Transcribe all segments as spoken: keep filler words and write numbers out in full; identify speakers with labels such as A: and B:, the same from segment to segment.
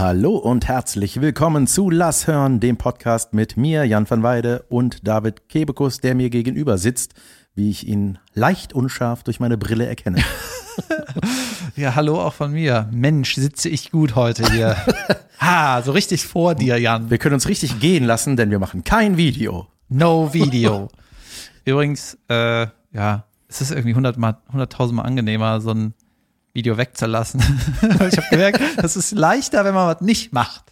A: Hallo und herzlich willkommen zu Lass hören, dem Podcast mit mir, Jan van Weide, und David Kebekus, der mir gegenüber sitzt, wie ich ihn leicht unscharf durch meine Brille erkenne.
B: Ja, hallo auch von mir. Mensch, sitze ich gut heute hier. Ha, so richtig vor dir, Jan.
A: Wir können uns richtig gehen lassen, denn wir machen kein Video.
B: No Video. Übrigens, äh, ja, es ist irgendwie hunderttausend Mal angenehmer, so ein Video wegzulassen. Ich habe gemerkt, das ist leichter, wenn man was nicht macht.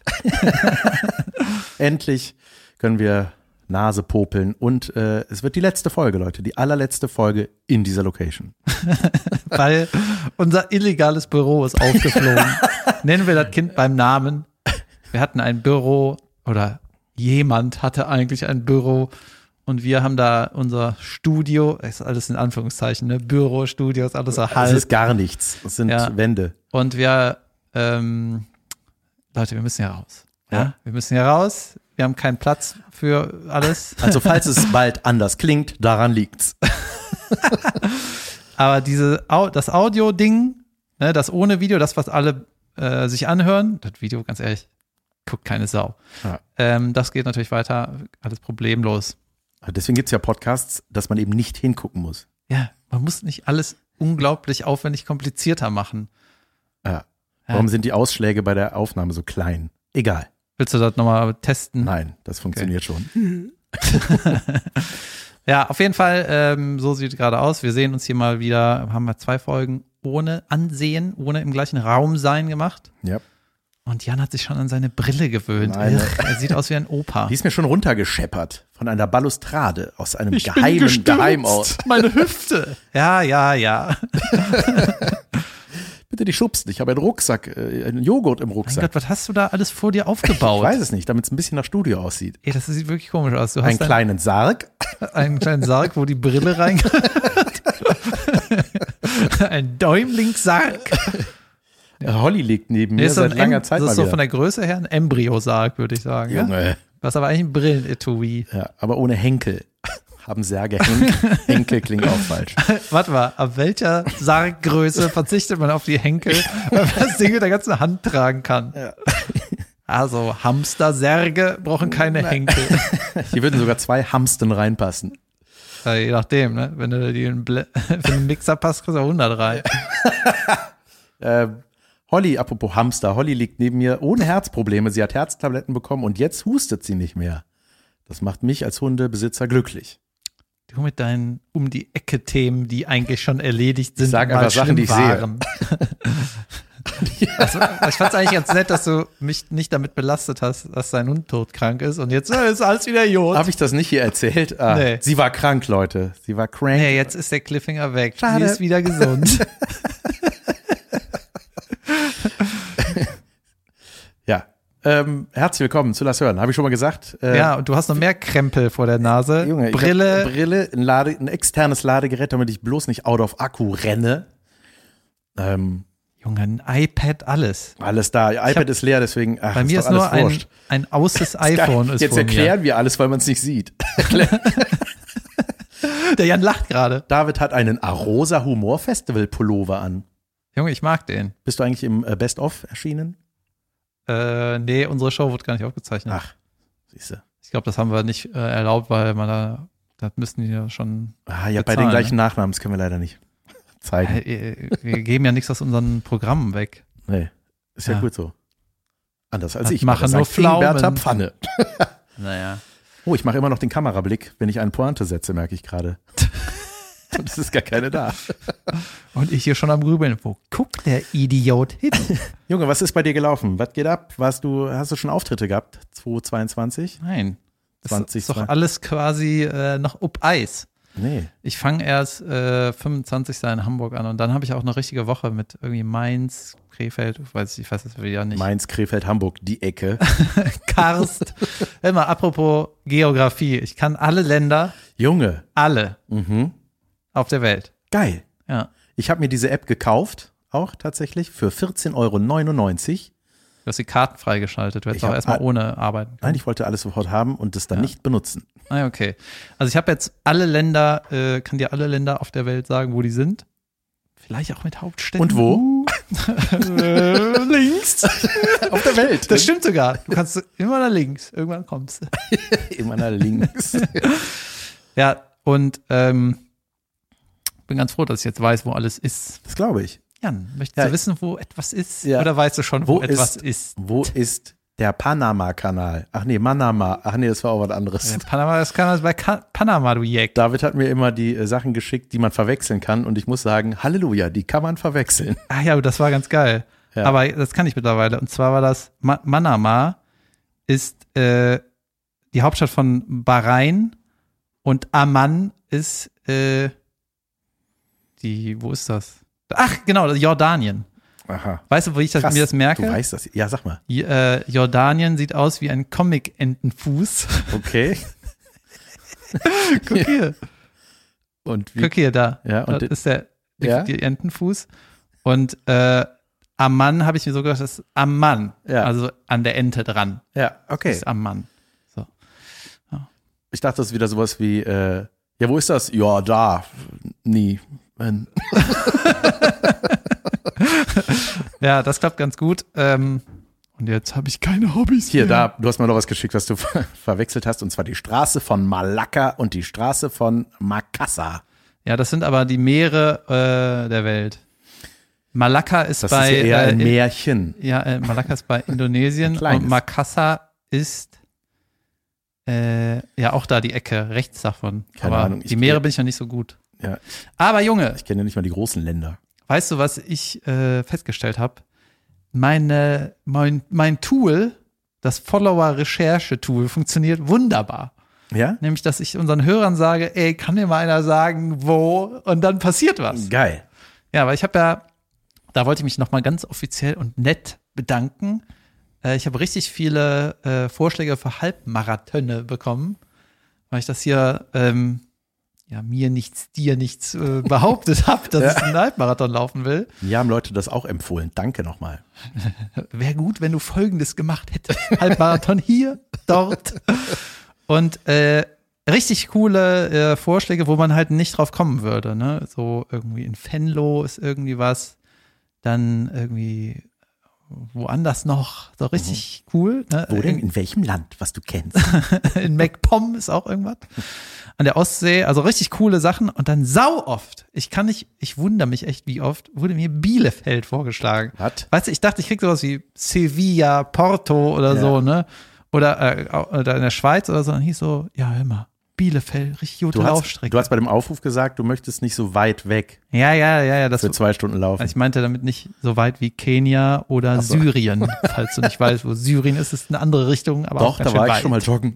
A: Endlich können wir Nase popeln und äh, es wird die letzte Folge, Leute, die allerletzte Folge in dieser Location.
B: Weil unser illegales Büro ist aufgeflogen. Nennen wir das Kind beim Namen. Wir hatten ein Büro oder jemand hatte eigentlich ein Büro und wir haben da unser Studio, das ist alles in Anführungszeichen, ne? Büro, Studio, ist alles so halb.
A: Das ist gar nichts, das sind
B: ja.
A: Wände.
B: Und wir, ähm, Leute, wir müssen ja raus. Ja?
A: Ja.
B: Wir müssen ja raus. Wir haben keinen Platz für alles.
A: Also falls es bald anders klingt, daran liegt's.
B: Aber diese, das Audio-Ding, ne, das ohne Video, das, was alle äh, sich anhören, das Video, ganz ehrlich, guckt keine Sau.
A: Ja.
B: Ähm, das geht natürlich weiter, alles problemlos.
A: Deswegen gibt's ja Podcasts, dass man eben nicht hingucken muss.
B: Ja, man muss nicht alles unglaublich aufwendig komplizierter machen.
A: Ja. Warum ja. sind die Ausschläge bei der Aufnahme so klein? Egal.
B: Willst du das nochmal testen?
A: Nein, das funktioniert okay. schon.
B: Ja, auf jeden Fall, ähm, so sieht es gerade aus. Wir sehen uns hier mal wieder, haben wir zwei Folgen ohne Ansehen, ohne im gleichen Raum sein gemacht.
A: Ja.
B: Und Jan hat sich schon an seine Brille gewöhnt.
A: Meine,
B: er sieht aus wie ein Opa.
A: Die ist mir schon runtergescheppert von einer Balustrade aus einem
B: ich
A: geheimen
B: bin gestürzt.
A: Geheimort.
B: Meine Hüfte. Ja, ja, ja.
A: Bitte die schubsen. Ich habe einen Rucksack, äh, einen Joghurt im Rucksack.
B: Mein Gott, was hast du da alles vor dir aufgebaut?
A: Ich weiß es nicht, damit es ein bisschen nach Studio aussieht.
B: Ey, das sieht wirklich komisch aus. Du
A: einen
B: hast
A: kleinen Sarg.
B: Einen kleinen Sarg, wo die Brille reingehört. Ein Däumlingssarg.
A: Holly liegt neben mir seit langer em- Zeit
B: Das
A: mal
B: ist so
A: wieder.
B: Von der Größe her ein Embryo-Sarg, würde ich sagen.
A: Junge.
B: Ja? Was aber eigentlich ein Brillenetui.
A: Ja, aber ohne Henkel. Haben Särge Henkel. Henkel klingt auch falsch.
B: Warte mal, ab welcher Sarggröße verzichtet man auf die Henkel, weil man das Ding mit der ganzen Hand tragen kann?
A: Ja.
B: Also Hamster-Särge brauchen keine
A: Nein.
B: Henkel.
A: Hier würden sogar zwei Hamsten reinpassen.
B: Ja, je nachdem, ne? Wenn du die in Ble- für einen Mixer passt, kriegst du hundertdrei.
A: äh, Holly, apropos Hamster, Holly liegt neben mir ohne Herzprobleme. Sie hat Herztabletten bekommen und jetzt hustet sie nicht mehr. Das macht mich als Hundebesitzer glücklich.
B: Du mit deinen Um-die-Ecke-Themen, die eigentlich schon erledigt sind.
A: Ich sag
B: und
A: einfach Sachen, die ich
B: waren. sehe. Also, ich fand's eigentlich ganz nett, dass du mich nicht damit belastet hast, dass dein Hund todkrank ist und jetzt äh, ist alles wieder Jod.
A: Habe ich das nicht hier erzählt? Ah,
B: Nee.
A: Sie war krank, Leute. Sie war crank.
B: Nee, jetzt ist der Cliffhanger weg.
A: Schade.
B: Sie ist wieder gesund.
A: Ja. Ähm, herzlich willkommen zu Lass hören. Habe ich schon mal gesagt. Äh,
B: Ja, und du hast noch mehr Krempel vor der Nase.
A: Junge, ich
B: Brille.
A: hab Brille, ein, Lade, ein externes Ladegerät, damit ich bloß nicht out of Akku renne. Ähm,
B: Junge, ein iPad, alles.
A: alles da. iPad
B: hab-
A: ist leer, deswegen ach,
B: Bei mir
A: ist
B: ist
A: doch
B: nur
A: alles
B: ein,
A: wurscht.
B: ein außes iPhone ist
A: Jetzt
B: vor
A: erklären wir alles, weil man es nicht sieht.
B: mir. Der Jan lacht gerade.
A: David hat einen Arosa Humor Festival Pullover an.
B: Junge, ich mag den.
A: Bist du eigentlich im äh, Best of erschienen?
B: Äh, nee, unsere Show wird gar nicht aufgezeichnet.
A: Ach, siehste.
B: Ich glaube, das haben wir nicht äh, erlaubt, weil man da, das müssten die ja schon.
A: Ah, ja, bei
B: bezahlen,
A: den gleichen Nachnamen, das können wir leider nicht zeigen.
B: Äh, wir geben ja nichts aus unseren Programmen weg.
A: Nee, ist ja,
B: Ja.
A: gut so. Anders als
B: Das
A: ich.
B: machen
A: bei der
B: nur
A: Sankt Ingbärter
B: Pflaumen.
A: Pfanne.
B: Naja.
A: Oh, ich mache immer noch den Kamerablick, wenn ich eine Pointe setze, merke ich gerade. Und es ist gar keine da.
B: Und ich hier schon am Grübeln. Wo guckt der Idiot hin?
A: Junge, was ist bei dir gelaufen? Was geht ab? Warst du, hast du schon Auftritte gehabt? zwanzig zweiundzwanzig?
B: Nein. Das
A: zwanzig
B: ist doch alles quasi äh, noch up Eis.
A: Nee.
B: Ich fange erst äh, fünfundzwanzigsten in Hamburg an und dann habe ich auch eine richtige Woche mit irgendwie Mainz, Krefeld, ich weiß, ich weiß das wieder nicht.
A: Mainz, Krefeld, Hamburg, die Ecke.
B: Karst. Hör mal, apropos Geografie. Ich kann alle Länder,
A: Junge.
B: alle
A: Mhm.
B: auf der Welt.
A: Geil.
B: Ja.
A: Ich habe mir diese App gekauft, auch tatsächlich, für vierzehn Euro neunundneunzig.
B: Du hast die Karten freigeschaltet. Du hättest
A: Ich
B: auch
A: hab
B: erstmal
A: all-
B: ohne arbeiten können.
A: Nein, ich wollte alles sofort haben und das dann
B: Ja.
A: nicht benutzen.
B: Ah, okay. Also ich habe jetzt alle Länder, äh, kann dir alle Länder auf der Welt sagen, wo die sind. Vielleicht auch mit Hauptstädten.
A: Und wo?
B: Uh, äh, links.
A: Auf der Welt.
B: Das stimmt sogar. Du kannst immer nach links. Irgendwann kommst du.
A: Immer nach links.
B: Ja, und ähm, bin ganz froh, dass ich jetzt weiß, wo alles ist.
A: Das glaube ich.
B: Jan, möchtest
A: Ja.
B: du wissen, wo etwas ist?
A: Ja.
B: Oder weißt du schon, wo,
A: Wo
B: etwas
A: ist-
B: ist?
A: Wo ist der Panama-Kanal? Ach nee, Manama. Ach nee, das war auch was anderes.
B: Ja, Panama, das kann das bei Ka- Panama, du Jack.
A: David hat mir immer die äh, Sachen geschickt, die man verwechseln kann. Und ich muss sagen, Halleluja, die kann man verwechseln.
B: Ah ja, das war ganz geil.
A: Ja.
B: Aber das kann ich mittlerweile. Und zwar war das, Ma- Manama ist äh, die Hauptstadt von Bahrain und Amman ist äh, die, wo ist das? Ach, genau, das ist Jordanien.
A: Aha.
B: Weißt du, wo ich das,
A: Krass,
B: mir das merke?
A: Du weißt das. Ja, sag mal.
B: J- äh, Jordanien sieht aus wie ein Comic-Entenfuß.
A: Okay.
B: Guck hier.
A: Und wie?
B: Guck hier, da.
A: Ja, und
B: das ist der die,
A: ja?
B: die Entenfuß. Und äh, Amman habe ich mir so gedacht, das ist Amman.
A: Ja.
B: Also an der Ente dran.
A: Ja, okay.
B: Das ist Amman. So.
A: Ich dachte, das ist wieder sowas wie, äh, ja, wo ist das? Ja, da. Nie. Ähm,
B: Ja, das klappt ganz gut. Ähm, und jetzt habe ich keine Hobbys
A: Hier,
B: mehr.
A: da, du hast mir noch was geschickt, was du ver verwechselt hast, und zwar die Straße von Malakka und die Straße von Makassar.
B: Ja, das sind aber die Meere äh, der Welt. Malakka ist
A: Das
B: bei
A: ist ja eher ein
B: äh,
A: Märchen.
B: Ja, äh, Malakka ist bei Indonesien
A: Ein kleines.
B: und Makassar ist äh, ja auch da die Ecke rechts davon.
A: Keine
B: Aber
A: Ahnung, ich
B: die Meere
A: geh-
B: bin ich noch nicht so gut.
A: Ja,
B: Aber Junge,
A: ich kenne ja nicht mal die großen Länder.
B: weißt du, was ich äh, festgestellt habe? Meine, mein, mein Tool, das Follower-Recherche-Tool, funktioniert wunderbar.
A: Ja?
B: Nämlich, dass ich unseren Hörern sage, ey, kann mir mal einer sagen, wo? Und dann passiert was.
A: Geil.
B: Ja, weil ich habe ja, da wollte ich mich nochmal ganz offiziell und nett bedanken. Äh, ich habe richtig viele äh, Vorschläge für Halbmarathone bekommen, weil ich das hier ähm, ja mir nichts, dir nichts äh, behauptet habe, dass
A: Ja.
B: ich einen Halbmarathon laufen will.
A: Mir haben Leute das auch empfohlen. Danke nochmal.
B: Wäre gut, wenn du Folgendes gemacht hättest. Halbmarathon hier, dort. Und äh, richtig coole äh, Vorschläge, wo man halt nicht drauf kommen würde. Ne? So irgendwie in Venlo ist irgendwie was. Dann irgendwie woanders noch. So richtig cool. Ne?
A: Wo denn? In welchem Land, was du kennst?
B: In MacPom ist auch irgendwas. An der Ostsee, also richtig coole Sachen. Und dann sau oft, ich kann nicht, ich wundere mich echt, wie oft, wurde mir Bielefeld vorgeschlagen.
A: Was?
B: Weißt du, ich dachte, ich krieg sowas wie Sevilla, Porto oder
A: Ja.
B: so, ne? Oder, äh, oder in der Schweiz oder so. Dann hieß so, ja, hör mal, Bielefeld, richtig gute
A: Du hast,
B: Laufstrecke.
A: du hast bei dem Aufruf gesagt, du möchtest nicht so weit weg
B: ja, ja, ja, ja. Das,
A: für zwei Stunden laufen.
B: also ich meinte damit nicht so weit wie Kenia oder
A: Ach so.
B: Syrien. Falls du nicht weißt, wo Syrien ist, ist eine andere Richtung, aber auch
A: Doch,
B: ganz
A: da
B: schön
A: war ich
B: weit.
A: schon mal joggen.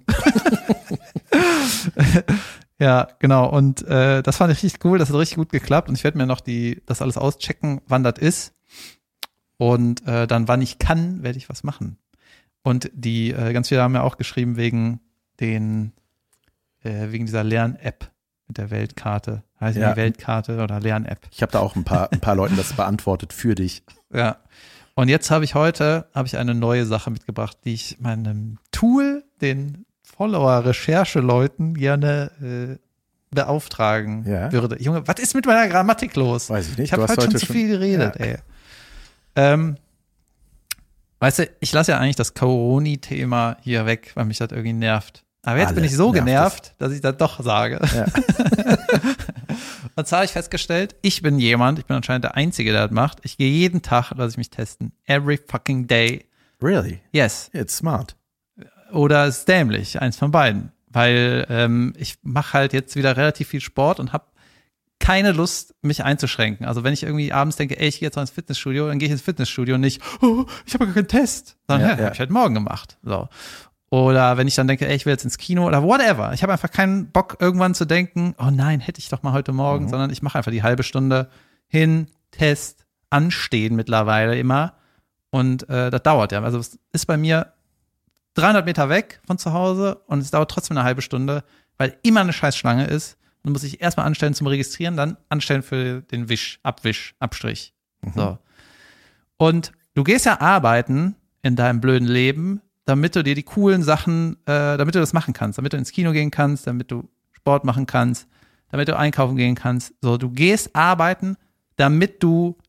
B: Ja, genau. Und äh, das fand ich richtig cool. Das hat richtig gut geklappt. Und ich werde mir noch die das alles auschecken, wann das ist. Und äh, dann, wann ich kann, werde ich was machen. Und die äh, ganz viele haben ja auch geschrieben wegen den äh, wegen dieser Lern-App mit der Weltkarte. Heißt
A: Ja.
B: die Weltkarte oder Lern-App.
A: Ich habe da auch ein paar, ein paar Leuten das beantwortet für dich.
B: Ja. Und jetzt habe ich heute habe ich eine neue Sache mitgebracht, die ich meinem Tool, den Follower-Recherche-Leuten gerne äh, beauftragen
A: Ja.
B: würde. Junge, was ist mit meiner Grammatik los?
A: Weiß ich nicht.
B: Ich habe
A: Du hast
B: heute schon
A: heute
B: zu
A: schon-
B: viel geredet,
A: Ja.
B: ey. Ähm, weißt du, ich lasse ja eigentlich das Corona-Thema hier weg, weil mich das irgendwie nervt. Aber jetzt
A: Alle
B: bin ich so
A: nervt
B: genervt, dass ich das doch sage.
A: Ja.
B: Und zwar habe ich festgestellt, ich bin jemand, ich bin anscheinend der Einzige, der das macht. Ich gehe jeden Tag, lasse ich mich testen. Every fucking day.
A: Really?
B: Yes.
A: It's smart.
B: Oder ist dämlich, eins von beiden. Weil ähm, ich mache halt jetzt wieder relativ viel Sport und habe keine Lust, mich einzuschränken. Also wenn ich irgendwie abends denke, ey, ich gehe jetzt mal ins Fitnessstudio, dann gehe ich ins Fitnessstudio und nicht, oh, ich habe gar keinen Test. Sondern,
A: Ja,
B: ja,
A: ja.
B: habe ich halt morgen gemacht. So. Oder wenn ich dann denke, ey, ich will jetzt ins Kino oder whatever. Ich habe einfach keinen Bock, irgendwann zu denken, oh nein, hätte ich doch mal heute Morgen,
A: Mhm.
B: sondern ich mache einfach die halbe Stunde hin, Test, anstehen mittlerweile immer. Und äh, das dauert ja. Also es ist bei mir dreihundert Meter weg von zu Hause und es dauert trotzdem eine halbe Stunde, weil immer eine Scheißschlange ist. Dann muss ich erstmal anstellen zum Registrieren, dann anstellen für den Wisch, Abwisch, Abstrich. So. Und du gehst ja arbeiten in deinem blöden Leben, damit du dir die coolen Sachen, äh, damit du das machen kannst, damit du ins Kino gehen kannst, damit du Sport machen kannst, damit du einkaufen gehen kannst. So, du gehst arbeiten, damit du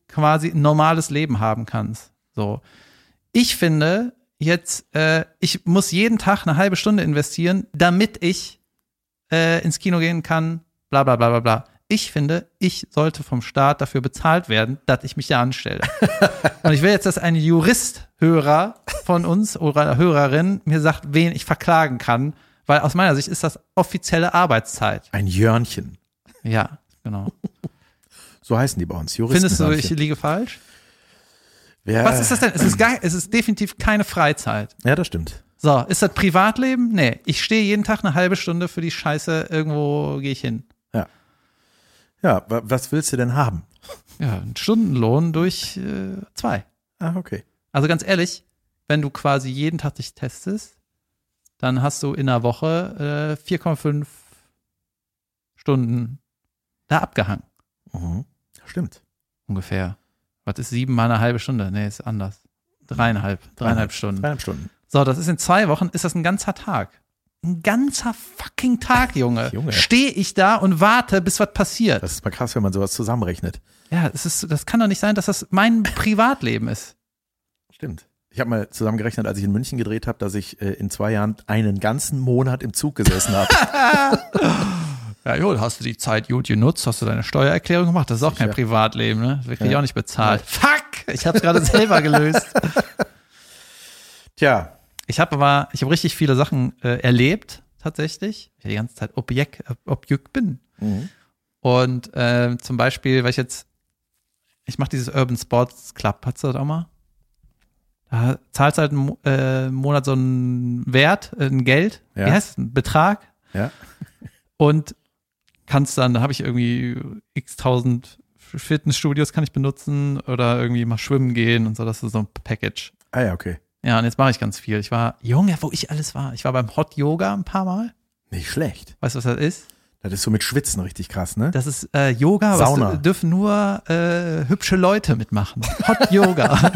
B: quasi ein normales Leben haben kannst. So. Ich finde jetzt, äh, ich muss jeden Tag eine halbe Stunde investieren, damit ich äh, ins Kino gehen kann, bla bla bla bla bla. Ich finde, ich sollte vom Staat dafür bezahlt werden, dass ich mich da anstelle. Und ich will jetzt, dass ein Jurist-Hörer von uns oder Hörerin mir sagt, wen ich verklagen kann, weil aus meiner Sicht ist das offizielle Arbeitszeit.
A: Ein Jörnchen.
B: Ja, genau.
A: So heißen die bei uns, Juristen.
B: Findest du, ich liege falsch?
A: Wer,
B: Was ist das denn? Es ist, gar, es ist definitiv keine Freizeit.
A: Ja, das stimmt.
B: So, ist das Privatleben? Nee, ich stehe jeden Tag eine halbe Stunde für die Scheiße, irgendwo gehe ich hin.
A: Ja. Ja, wa- was willst du denn haben?
B: Ja, ein Stundenlohn durch äh, zwei.
A: Ah, okay.
B: Also ganz ehrlich, wenn du quasi jeden Tag dich testest, dann hast du in einer Woche äh, vier Komma fünf Stunden da abgehangen.
A: Mhm. Stimmt.
B: Ungefähr. Was ist sieben mal eine halbe Stunde? Nee, ist anders. Dreieinhalb, dreieinhalb Stunden.
A: Dreieinhalb Stunden.
B: So, das ist in zwei Wochen, ist das ein ganzer Tag. Ein ganzer fucking Tag, Junge.
A: Junge.
B: Stehe ich da und warte, bis was passiert.
A: Das ist mal krass, wenn man sowas zusammenrechnet.
B: Ja, das ist, das kann doch nicht sein, dass das mein Privatleben ist.
A: Stimmt. Ich habe mal zusammengerechnet, als ich in München gedreht habe, dass ich äh, in zwei Jahren einen ganzen Monat im Zug gesessen habe.
B: Ja, jo, hast du die Zeit gut genutzt, hast du deine Steuererklärung gemacht, das ist auch kein
A: Sicher.
B: Privatleben, ne? Das krieg ich
A: Ja.
B: auch nicht bezahlt. Fuck! Ich hab's gerade selber gelöst.
A: Tja,
B: Ich habe aber, ich habe richtig viele Sachen äh, erlebt, tatsächlich. Ich ja die ganze Zeit Objekt, Objekt bin.
A: mhm.
B: Und äh, zum Beispiel, weil ich jetzt, ich mache dieses Urban Sports Club, hast du das auch mal? Da zahlst du halt einen Mo- äh, Monat so einen Wert, äh, ein Geld,
A: Ja.
B: wie heißt es, ein Betrag
A: ja.
B: und kannst dann, da habe ich irgendwie x tausend Fitnessstudios kann ich benutzen oder irgendwie mal schwimmen gehen und so, das ist so ein Package.
A: Ah ja, okay.
B: Ja, und jetzt mache ich ganz viel. Ich war, Junge, wo ich alles war. Ich war beim Hot Yoga ein paar Mal.
A: Nicht schlecht.
B: Weißt du, was das ist?
A: Das ist so mit Schwitzen richtig krass, ne?
B: Das ist äh, Yoga,
A: Sauna.
B: was dürfen nur äh, hübsche Leute mitmachen. Hot Yoga.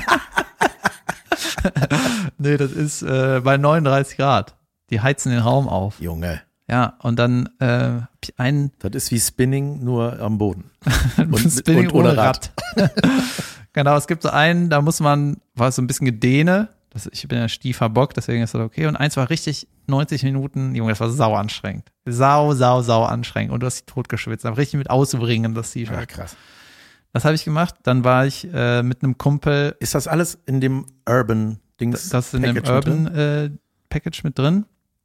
B: Nee, das ist äh, bei neununddreißig Grad. Die heizen den Raum auf.
A: Junge.
B: Ja, und dann äh, hab ich einen
A: Das ist wie Spinning, nur am Boden.
B: Spinning
A: und ohne
B: ohne Rad. Genau, es gibt so einen, da muss man, war so ein bisschen Gedehne. Das, ich bin ja stiefer Bock, deswegen ist das okay. Und eins war richtig neunzig Minuten, Junge, das war sau anstrengend. Sau, sau, sau anstrengend. Und du hast dich totgeschwitzt. Aber richtig mit ausbringen, das
A: Ja,
B: T-Shirt.
A: krass.
B: Das habe ich gemacht. Dann war ich äh, mit einem Kumpel,
A: Ist das alles in dem Urban Dings?
B: das ist in dem
A: Package mit drin?
B: Urban äh, Package mit drin.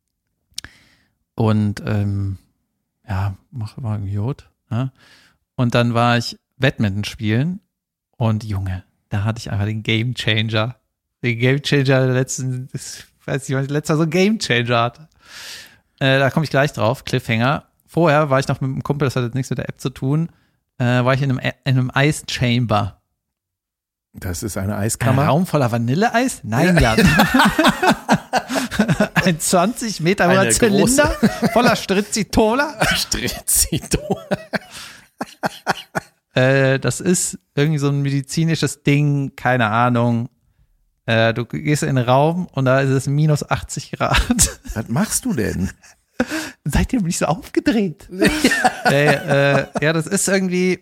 B: Und ähm, ja, mach war irgendwie gut. Ja. Und dann war ich Badminton spielen und Junge, da hatte ich einfach den Game Changer. Den Game Changer der letzten, ich weiß nicht, wann ich letzter so einen Game Changer hatte. Äh, da komme ich gleich drauf, Cliffhanger. Vorher war ich noch mit einem Kumpel, das hat jetzt nichts mit der App zu tun, äh, war ich in einem, in einem Ice Chamber.
A: Das ist eine
B: Ein
A: Eiskammer.
B: Raum voller Vanilleeis? Nein, Jan. Ein zwanzig Meter hoher
A: Eine
B: Zylinder voller Strezitola.
A: Strezito.
B: Äh, das ist irgendwie so ein medizinisches Ding, keine Ahnung. Äh, du gehst in den Raum und da ist es minus achtzig Grad.
A: Was machst du denn?
B: Seitdem bin ich so aufgedreht. Ja, äh, ja, das ist irgendwie,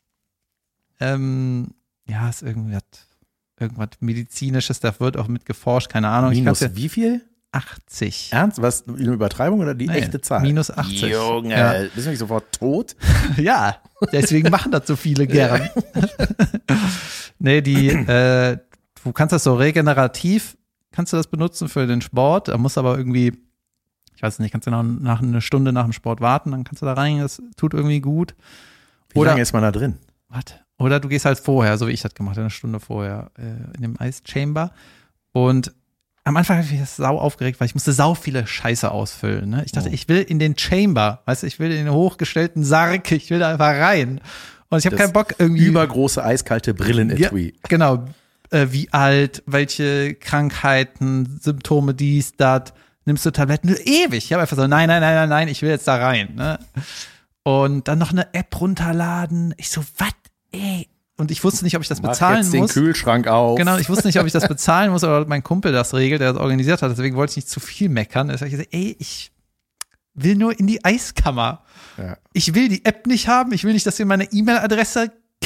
B: ähm, ja, ist irgendwas, irgendwas medizinisches, da wird auch mit geforscht, keine Ahnung.
A: Minus
B: ich kann's
A: wie viel?
B: ja, achtzig.
A: Ernst? Was? Eine Übertreibung oder die
B: Nee,
A: echte Zahl?
B: minus achtzig.
A: Junge,
B: Ja.
A: bist du nicht sofort tot?
B: Ja, deswegen machen das so viele gern. Nee, die, äh, du kannst das so regenerativ, kannst du das benutzen für den Sport, da musst aber irgendwie, ich weiß nicht, kannst du nach, nach einer Stunde nach dem Sport warten, dann kannst du da rein, das tut irgendwie gut.
A: Wie
B: Oder-
A: lange ist man da drin?
B: Warte. Oder du gehst halt vorher, so wie ich das gemacht habe, eine Stunde vorher äh, in dem Ice Chamber. Und am Anfang habe ich mich das sau aufgeregt, weil ich musste sau viele Scheiße ausfüllen. Ne? Ich dachte,
A: Oh.
B: ich will in den Chamber, weißt du, ich will in den hochgestellten Sarg, ich will da einfach rein. Und ich habe
A: Das
B: keinen Bock irgendwie.
A: Übergroße eiskalte Brillenetui.
B: Ja, genau. Äh, wie alt, welche Krankheiten, Symptome, dies, das. Nimmst du Tabletten? Ewig. Ich habe einfach so, nein, nein, nein, nein, nein, ich will jetzt da rein. Ne? Und dann noch eine App runterladen. Ich so, was, ey? Und ich wusste nicht, ob ich das
A: Mach
B: bezahlen
A: jetzt den
B: muss.
A: Kühlschrank auf.
B: Genau, ich wusste nicht, ob ich das bezahlen muss oder ob mein Kumpel das regelt, der das organisiert hat. Deswegen wollte ich nicht zu viel meckern. Deswegen habe ich gesagt, ey, ich will nur in die Eiskammer.
A: Ja.
B: Ich will die App nicht haben. Ich will nicht, dass ihr meine E-Mail-Adresse kennt.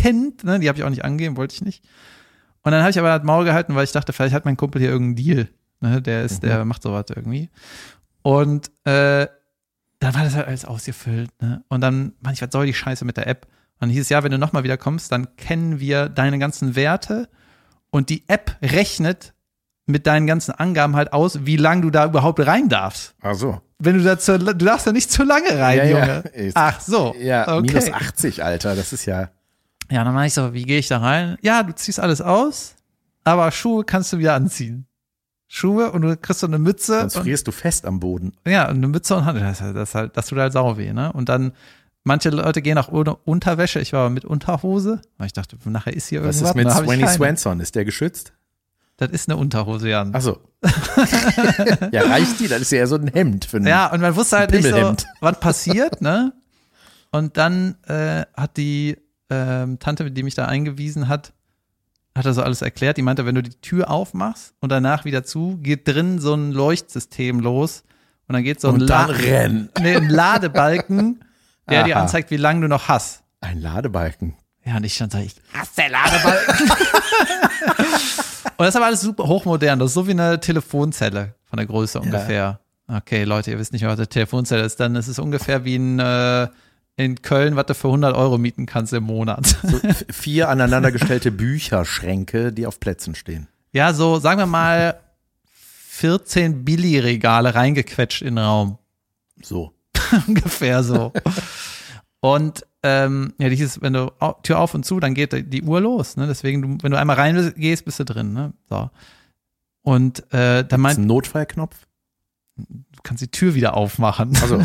B: kennt, ne, die habe ich auch nicht angegeben, wollte ich nicht. Und dann habe ich aber das Maul gehalten, weil ich dachte, vielleicht hat mein Kumpel hier irgendeinen Deal, ne, der ist, mhm. der macht sowas irgendwie. Und äh, dann war das halt alles ausgefüllt, ne, und dann, Mann, ich was soll die Scheiße mit der App? Und dann hieß es, ja, wenn du nochmal wieder kommst, dann kennen wir deine ganzen Werte und die App rechnet mit deinen ganzen Angaben halt aus, wie lange du da überhaupt rein darfst.
A: Ach so.
B: Wenn du da zu, du darfst da nicht zu lange rein,
A: ja,
B: Junge.
A: Ja.
B: Ach so.
A: Ja,
B: okay.
A: minus achtzig, Alter, das ist ja.
B: Ja, dann mach ich so, wie gehe ich da rein? Ja, du ziehst alles aus, aber Schuhe kannst du wieder anziehen. Schuhe und du kriegst so eine Mütze.
A: Sonst frierst du fest am Boden.
B: Ja, und eine Mütze und Hand, das, das, das, das tut halt sau weh, ne? Und dann, manche Leute gehen auch ohne Unterwäsche, ich war aber mit Unterhose, weil ich dachte, nachher ist hier
A: Was
B: irgendwas.
A: Was ist mit Swanny Swanson? Ist der geschützt?
B: Das ist eine Unterhose, Jan.
A: Ach so. Ja, reicht die? Das ist ja eher so ein Hemd für einen
B: Ja, und man wusste halt nicht so,
A: Pimmelhemd.
B: was passiert, ne? Und dann äh, hat die ähm, Tante, die mich da eingewiesen hat, hat er so alles erklärt. Die meinte, wenn du die Tür aufmachst und danach wieder zu, geht drin so ein Leuchtsystem los und dann geht so ein,
A: Und dann
B: La-
A: rennen.
B: nee, ein Ladebalken, der
A: Aha.
B: dir anzeigt, wie lange du noch hast.
A: Ein Ladebalken.
B: Ja, und ich stand so, ich hasse Ladebalken. Und das ist aber alles super hochmodern. Das ist so wie eine Telefonzelle von der Größe ungefähr. Ja. Okay, Leute, ihr wisst nicht mehr, was eine Telefonzelle ist. Dann ist es ungefähr wie ein äh, in Köln, was du für hundert Euro mieten kannst im Monat.
A: So f- vier aneinandergestellte Bücherschränke, die auf Plätzen stehen.
B: Ja, so sagen wir mal vierzehn Billigregale reingequetscht in den Raum.
A: So.
B: Ungefähr so. Und ähm, ja, die hieß, wenn du au- Tür auf und zu, dann geht die Uhr los. Ne? Deswegen, du, wenn du einmal reingehst, bist du drin. Ne? So. Und äh, dann
A: Ist
B: meint,
A: ein Notfallknopf?
B: du kannst die Tür wieder aufmachen.
A: Also.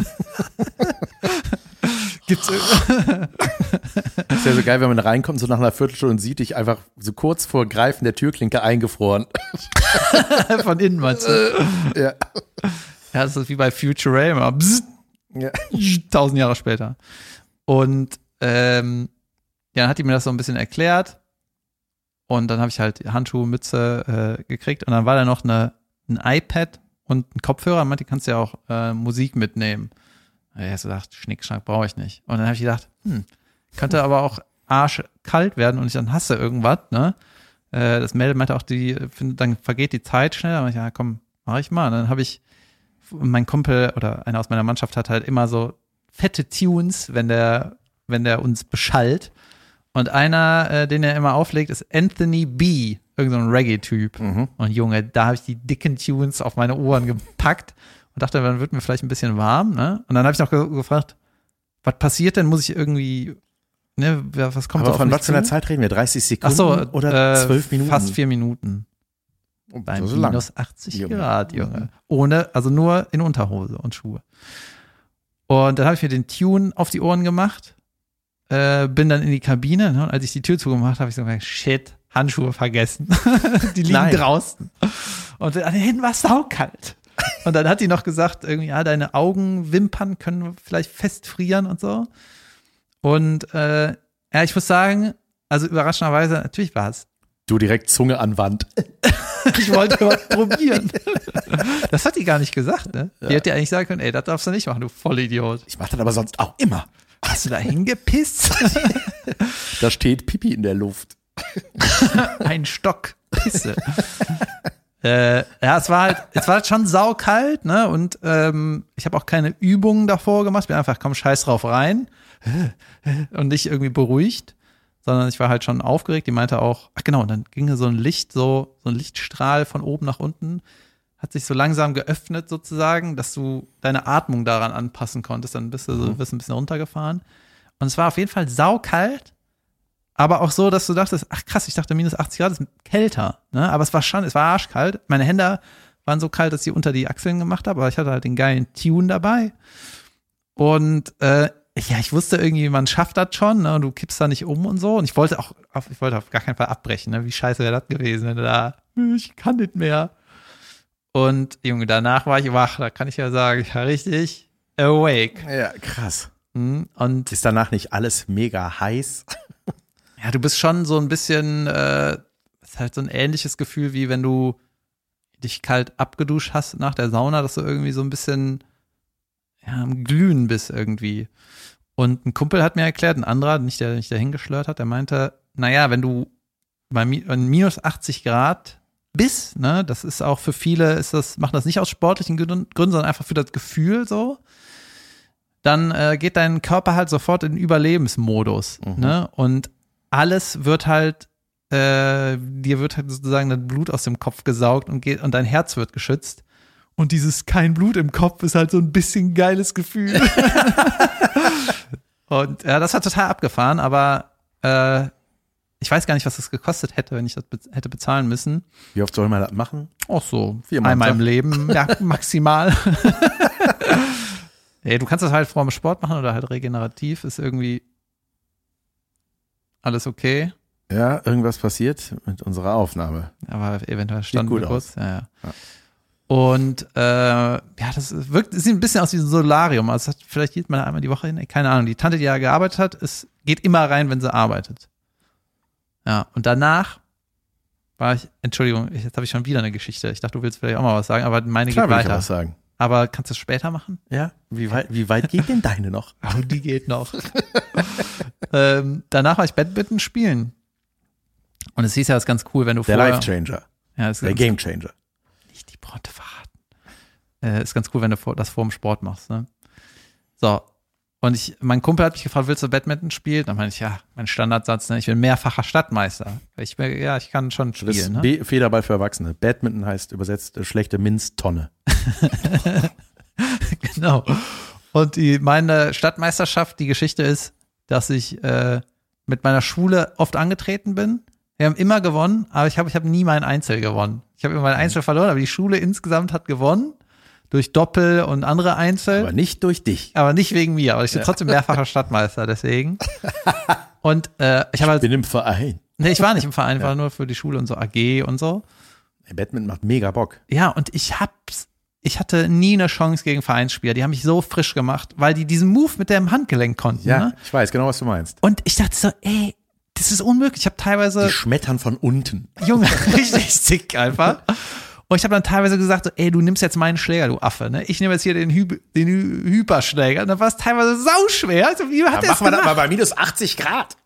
B: Gibt's
A: Ist ja so geil, wenn man reinkommt, so nach einer Viertelstunde und sieht dich einfach so kurz vor Greifen der Türklinke eingefroren.
B: von innen meinst du?
A: Ja.
B: Ja, das ist wie bei Futurama. Bzzzt,
A: Ja.
B: tausend Jahre später. Und ähm, ja, dann hat die mir das so ein bisschen erklärt. Und dann habe ich halt Handschuhe, Mütze äh, gekriegt. Und dann war da noch eine, ein iPad und ein Kopfhörer. Man, die kannst du ja auch äh, Musik mitnehmen. Da hab ich so gedacht, Schnickschnack brauche ich nicht. Und dann habe ich gedacht, hm, könnte aber auch arschkalt werden und ich dann hasse irgendwas, ne? Äh, das Mädel meinte auch, die, dann vergeht die Zeit schnell. Aber ich, ja, komm, mach ich mal. Und dann habe ich, mein Kumpel oder einer aus meiner Mannschaft hat halt immer so fette Tunes, wenn der, wenn der uns beschallt. Und einer, äh, den er immer auflegt, ist Anthony B., irgend so ein Reggae-Typ.
A: Mhm.
B: Und Junge, da habe ich die dicken Tunes auf meine Ohren gepackt und dachte, dann wird mir vielleicht ein bisschen warm, ne? Und dann habe ich noch ge- gefragt, was passiert denn? Muss ich irgendwie, ne, was kommt
A: Aber
B: da auf
A: von
B: mich
A: was für einer
B: zu?
A: Zeit reden wir? dreißig
B: Ach
A: Sekunden
B: so,
A: oder
B: äh,
A: zwölf Minuten?
B: Fast vier Minuten. Bei
A: So lang.
B: minus achtzig
A: Junge.
B: Grad, Junge. Ohne, also nur in Unterhose und Schuhe. Und dann habe ich mir den Tune auf die Ohren gemacht, äh, bin dann in die Kabine, ne, und als ich die Tür zugemacht habe, habe ich so gedacht, shit, Handschuhe vergessen. Die liegen
A: Nein.
B: draußen. Und an den Händen war es saukalt. Und dann hat die noch gesagt, irgendwie, ja, deine Augenwimpern können vielleicht festfrieren und so. Und äh, ja, ich muss sagen, also überraschenderweise, natürlich war es.
A: Du direkt Zunge an Wand.
B: Ich wollte was probieren. Das hat die gar nicht gesagt, ne? Die hätte eigentlich sagen können, ey, das darfst du nicht machen, du Vollidiot.
A: Ich mach das aber sonst auch immer.
B: Hast du da hingepisst?
A: Da steht Pipi in der Luft.
B: Ein Stock Pisse. äh, ja, es war halt, es war halt schon saukalt, ne? Und ähm, ich habe auch keine Übungen davor gemacht. Ich bin einfach, komm, scheiß drauf rein. Und nicht irgendwie beruhigt, sondern ich war halt schon aufgeregt. Die meinte auch, ach genau, und dann ging so ein Licht, so, so ein Lichtstrahl von oben nach unten, hat sich so langsam geöffnet sozusagen, dass du deine Atmung daran anpassen konntest. Dann bist du so, bist ein bisschen runtergefahren. Und es war auf jeden Fall saukalt, aber auch so, dass du dachtest, ach krass, ich dachte minus achtzig Grad ist kälter, ne? Aber es war schon, es war arschkalt. Meine Hände waren so kalt, dass ich sie unter die Achseln gemacht habe, aber ich hatte halt den geilen Tune dabei. Und äh, ja, ich wusste irgendwie, man schafft das schon, ne? Und du kippst da nicht um und so. Und ich wollte auch, auf, ich wollte auf gar keinen Fall abbrechen, ne? Wie scheiße wäre das gewesen, wenn du da, ich kann nicht mehr. Und Junge, danach war ich wach, da kann ich ja sagen, ich war richtig awake.
A: Ja, krass.
B: Und
A: ist danach nicht alles mega heiß?
B: Ja, du bist schon so ein bisschen, äh, ist halt so ein ähnliches Gefühl, wie wenn du dich kalt abgeduscht hast nach der Sauna, dass du irgendwie so ein bisschen ja, am Glühen bist irgendwie. Und ein Kumpel hat mir erklärt, ein anderer, nicht der, der mich dahin geschlört hat, der meinte, naja, wenn du bei minus achtzig Grad bist, ne, das ist auch für viele, ist das, machen das nicht aus sportlichen Gründen, sondern einfach für das Gefühl so, dann äh, geht dein Körper halt sofort in Überlebensmodus, mhm. ne, und alles wird halt, äh, dir wird halt sozusagen das Blut aus dem Kopf gesaugt und geht, und dein Herz wird geschützt. Und dieses kein Blut im Kopf ist halt so ein bisschen geiles Gefühl. Und ja, das hat total abgefahren, aber äh, ich weiß gar nicht, was das gekostet hätte, wenn ich das be- hätte bezahlen müssen.
A: Wie oft soll man das machen?
B: Auch so,
A: Viermal
B: einmal
A: am
B: im Leben, ja, maximal. Ey, du kannst das halt vor dem Sport machen oder halt regenerativ, ist irgendwie alles okay.
A: Ja, irgendwas passiert mit unserer Aufnahme.
B: Aber eventuell standen
A: gut
B: wir kurz. Ja, ja.
A: Ja.
B: Und äh, ja, das wirkt, es sieht ein bisschen aus wie ein Solarium. Also es hat, vielleicht geht man da einmal die Woche hin, keine Ahnung. Die Tante, die ja gearbeitet hat, es geht immer rein, wenn sie arbeitet. Ja, und danach war ich, Entschuldigung, jetzt habe ich schon wieder eine Geschichte. Ich dachte, du willst vielleicht auch mal was sagen, aber meine
A: Klar,
B: geht
A: will ich
B: weiter.
A: was sagen.
B: Aber kannst du es später machen?
A: Ja, wie weit, wie weit geht denn deine noch?
B: Oh, die geht noch. ähm, danach war ich Badminton spielen. Und es hieß ja, es ist ganz cool, wenn du
A: Der
B: vorher...
A: Life-Changer.
B: Ja, es ist
A: Der
B: ganz
A: Game-Changer.
B: Nicht die Brote verraten. Äh, ist ganz cool, wenn du vor, das vor dem Sport machst. Ne? So. Und ich, mein Kumpel hat mich gefragt, willst du Badminton spielen? Dann meinte ich, ja, mein Standardsatz, ne? Ich bin mehrfacher Stadtmeister. Ich bin, ja, ich kann schon
A: Das ist
B: spielen. Ne?
A: B- Federball für Erwachsene. Badminton heißt übersetzt äh, schlechte Minztonne.
B: Genau. Und die, meine Stadtmeisterschaft, die Geschichte ist, dass ich äh, mit meiner Schule oft angetreten bin. Wir haben immer gewonnen, aber ich habe ich hab nie mein Einzel gewonnen. Ich habe immer mein Einzel verloren, aber die Schule insgesamt hat gewonnen. Durch Doppel und andere Einzel.
A: Aber nicht durch dich.
B: Aber nicht wegen mir. Aber ich bin trotzdem mehrfacher Stadtmeister, deswegen. Und äh, ich habe halt.
A: Ich bin im Verein.
B: Nee, ich war nicht im Verein, ich
A: Ja.
B: war nur für die Schule und so A G und so.
A: Badminton macht mega Bock.
B: Ja, und ich hab's. Ich hatte nie eine Chance gegen Vereinsspieler. Die haben mich so frisch gemacht, weil die diesen Move mit dem Handgelenk konnten.
A: Ja,
B: Ne?
A: ich weiß genau, was du meinst.
B: Und ich dachte so, ey, das ist unmöglich. Ich habe teilweise,
A: Die schmettern von unten.
B: Junge, richtig sick einfach. Und ich habe dann teilweise gesagt, so, ey, du nimmst jetzt meinen Schläger, du Affe, ne? Ich nehme jetzt hier den, Hy- den Hy- Hyperschläger. Und dann war es teilweise sauschwer. Also, wie hat
A: Da
B: der
A: machen wir das
B: gemacht?
A: mal bei minus achtzig Grad.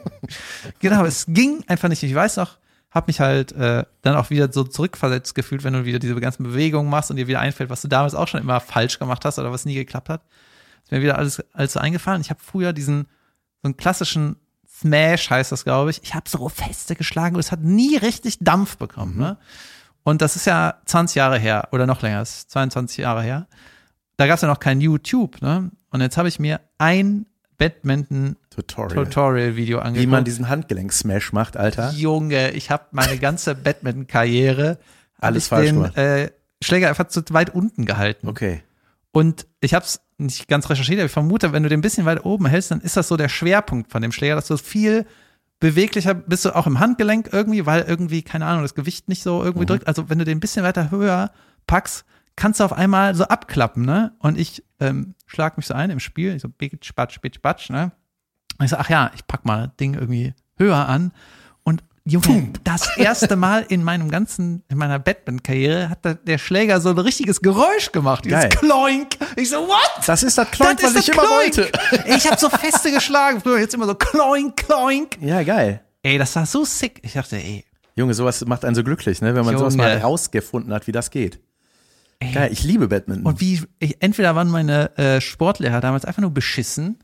B: Genau, es ging einfach nicht. Ich weiß noch, habe mich halt äh, dann auch wieder so zurückversetzt gefühlt, wenn du wieder diese ganzen Bewegungen machst und dir wieder einfällt, was du damals auch schon immer falsch gemacht hast oder was nie geklappt hat. Ist mir wieder alles, alles so eingefallen. Ich habe früher diesen, so einen klassischen Smash heißt das, glaube ich. Ich habe so feste geschlagen und es hat nie richtig Dampf bekommen,
A: Mhm.
B: ne? Und das ist ja zwanzig Jahre her oder noch länger, das ist zweiundzwanzig Jahre her. Da gab es ja noch kein YouTube, ne? Und jetzt habe ich mir ein Badminton-Tutorial-Video
A: Tutorial.
B: angeguckt.
A: Wie man diesen Handgelenk-Smash macht, Alter.
B: Junge, ich habe meine ganze Badminton-Karriere
A: Alles
B: hab ich
A: falsch
B: den
A: gemacht.
B: äh, Schläger einfach zu weit unten gehalten.
A: Okay.
B: Und ich habe es nicht ganz recherchiert, aber ich vermute, wenn du den ein bisschen weit oben hältst, dann ist das so der Schwerpunkt von dem Schläger, dass du viel beweglicher bist du auch im Handgelenk irgendwie, weil irgendwie, keine Ahnung, das Gewicht nicht so irgendwie
A: Mhm.
B: drückt. Also wenn du den ein bisschen weiter höher packst, kannst du auf einmal so abklappen, ne? Und ich ähm, schlag mich so ein im Spiel, ich so bitch, batsch, bitch, batsch, ne? Und ich so, ach ja, ich pack mal das Ding irgendwie höher an. Und Junge, das erste Mal in meinem ganzen, in meiner Badminton-Karriere hat da der Schläger so ein richtiges Geräusch gemacht. Dieses
A: Geil.
B: Kloink. Ich so, what?
A: Das ist das Kloink,
B: Das
A: was
B: ist
A: ich
B: das
A: immer
B: Kloink.
A: wollte.
B: Ich habe so feste geschlagen früher, jetzt immer so Kloink, Kloink.
A: Ja, geil.
B: Ey, das war so sick. Ich dachte, ey,
A: Junge, sowas macht einen so glücklich, ne? Wenn man sowas
B: Junge.
A: mal rausgefunden hat, wie das geht.
B: ey.
A: Geil, ich liebe Badminton.
B: Und wie, ich, entweder waren meine äh, Sportlehrer damals einfach nur beschissen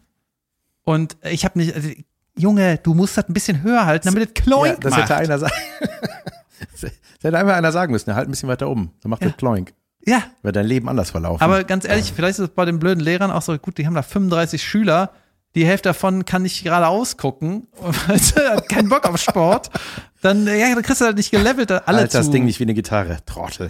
B: und ich habe nicht, also, Junge, du musst das ein bisschen höher halten, damit es Kloink
A: ja, das
B: macht.
A: hätte einer sagen. Das hätte einfach einer sagen müssen, ja, halt ein bisschen weiter oben. Dann macht
B: Ja.
A: das Kloink.
B: Ja,
A: Wird dein Leben anders verlaufen.
B: aber ganz ehrlich, vielleicht ist es bei den blöden Lehrern auch so, gut, die haben da fünfunddreißig Schüler, die Hälfte davon kann nicht gerade ausgucken, hat keinen Bock auf Sport, dann, ja, dann kriegst du halt nicht gelevelt, alle
A: halt das
B: zu.
A: Ding nicht wie eine Gitarre, Trottel.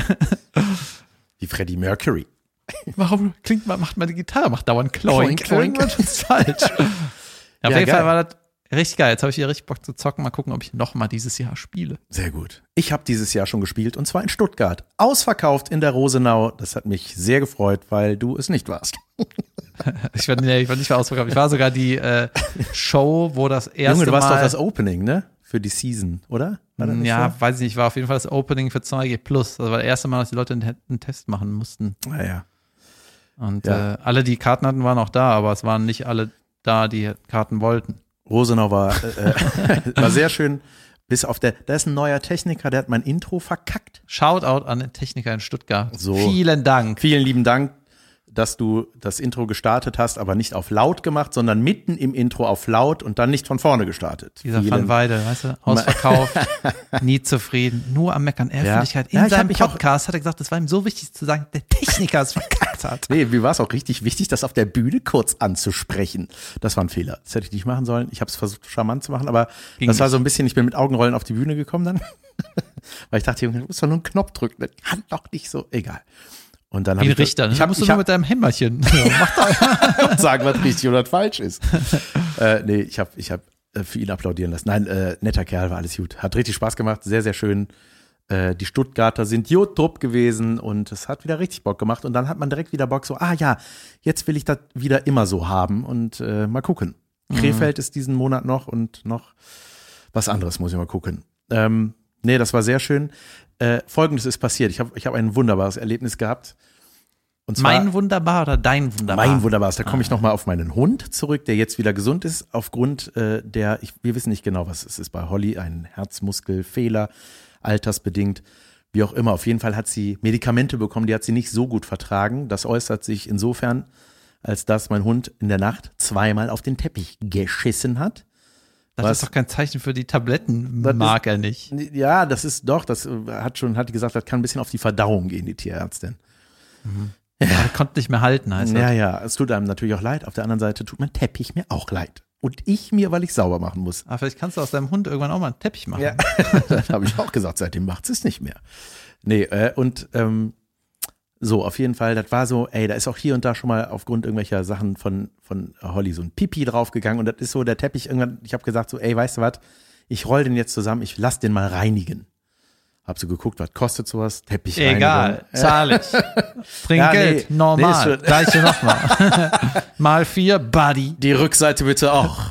A: Wie Freddie Mercury.
B: Warum klingt man, macht man die Gitarre, macht dauernd Kloink,
A: Kloink, kloink.
B: Irgendwas ist falsch. Ja, auf
A: Ja,
B: jeden
A: geil.
B: Fall war das richtig geil. Jetzt habe ich hier richtig Bock zu zocken. Mal gucken, ob ich noch mal dieses Jahr spiele.
A: Sehr gut. Ich habe dieses Jahr schon gespielt und zwar in Stuttgart. Ausverkauft in der Rosenau. Das hat mich sehr gefreut, weil du es nicht warst.
B: Ich war, nee, ich war nicht mehr ausverkauft. Ich war sogar die äh, Show, wo das erste
A: Junge, du warst
B: Mal.
A: doch das Opening, ne? Für die Season, oder? War das nicht
B: ja,
A: so?
B: weiß ich nicht. War auf jeden Fall das Opening für zwei G Plus. Das war das erste Mal, dass die Leute einen, einen Test machen mussten.
A: Naja.
B: Und
A: Ja.
B: äh, alle, die Karten hatten, waren auch da, aber es waren nicht alle da, die Karten wollten.
A: Rosenau war, äh, war sehr schön. Bis auf der, da ist ein neuer Techniker, der hat mein Intro verkackt.
B: Shoutout an den Techniker in Stuttgart.
A: So.
B: Vielen Dank.
A: Vielen lieben Dank, dass du das Intro gestartet hast, aber nicht auf laut gemacht, sondern mitten im Intro auf laut und dann nicht von vorne gestartet.
B: Dieser
A: Vielen-
B: Van Weide, weißt du, ausverkauft, nie zufrieden, nur am Meckern. Öffentlichkeit. In
A: Ja, ich hab
B: seinem
A: mich auch-
B: Podcast hat er gesagt, es war ihm so wichtig zu sagen, der Techniker es verkackt hat.
A: Nee, mir war es auch richtig wichtig, das auf der Bühne kurz anzusprechen. Das war ein Fehler. Das hätte ich nicht machen sollen. Ich habe es versucht, charmant zu machen, aber
B: Ging
A: das war
B: nicht.
A: so ein bisschen, ich bin mit Augenrollen auf die Bühne gekommen dann. Weil ich dachte, Junge, du musst doch nur einen Knopf drücken. Das kann doch nicht so. Egal. Und dann
B: Wie
A: habe
B: ein
A: ich
B: Richter, ne?
A: ich hab,
B: musst du
A: ich
B: nur
A: hab,
B: mit deinem Hämmerchen ja, mach da.
A: sagen, was richtig oder falsch ist. äh, nee, ich habe ich hab, äh, für ihn applaudieren lassen. Nein, äh, netter Kerl, war alles gut. Hat richtig Spaß gemacht, sehr, sehr schön. Äh, die Stuttgarter sind Jodtrupp gewesen und es hat wieder richtig Bock gemacht. Und dann hat man direkt wieder Bock, so, ah ja, jetzt will ich das wieder immer so haben und äh, mal gucken.
B: Mhm.
A: Krefeld ist diesen Monat noch und noch was anderes, muss ich mal gucken. Ähm, nee, das war sehr schön. Äh, Folgendes ist passiert. Ich habe ich hab ein wunderbares Erlebnis gehabt. Und zwar
B: Mein Wunderbar oder dein Wunderbar?
A: mein wunderbares. Da komme ich
B: Ah.
A: nochmal auf meinen Hund zurück, der jetzt wieder gesund ist, aufgrund äh, der, ich, wir wissen nicht genau, was es ist bei Holly, ein Herzmuskelfehler, altersbedingt, wie auch immer. Auf jeden Fall hat sie Medikamente bekommen, die hat sie nicht so gut vertragen. Das äußert sich insofern, als dass mein Hund in der Nacht zweimal auf den Teppich geschissen hat.
B: Das
A: Was?
B: ist doch kein Zeichen für die Tabletten,
A: Das
B: mag er nicht.
A: Ja, das ist doch, das äh, hat schon, hat die gesagt, das kann ein bisschen auf die Verdauung gehen, die Tierärztin.
B: Ja. Er konnte nicht mehr halten, heißt
A: Ja,
B: das.
A: ja, es tut einem natürlich auch leid. Auf der anderen Seite tut mein Teppich mir auch leid. Und ich mir, weil ich sauber machen muss.
B: Aber vielleicht kannst du aus deinem Hund irgendwann auch mal einen Teppich machen.
A: Ja, dann habe ich auch gesagt, seitdem macht es nicht mehr. Nee, äh, und ähm, so, auf jeden Fall, das war so, ey, da ist auch hier und da schon mal aufgrund irgendwelcher Sachen von, von Holly so ein Pipi draufgegangen und das ist so der Teppich irgendwann, ich habe gesagt so, ey, weißt du was, ich roll den jetzt zusammen, ich lass den mal reinigen. Hab so geguckt, was kostet sowas? Teppichreinigung.
B: Egal, zahl ich. Trinkgeld,
A: Ja, nee,
B: normal.
A: nee, ist schon-
B: Gleiche nochmal. Mal vier, Buddy.
A: Die Rückseite bitte auch.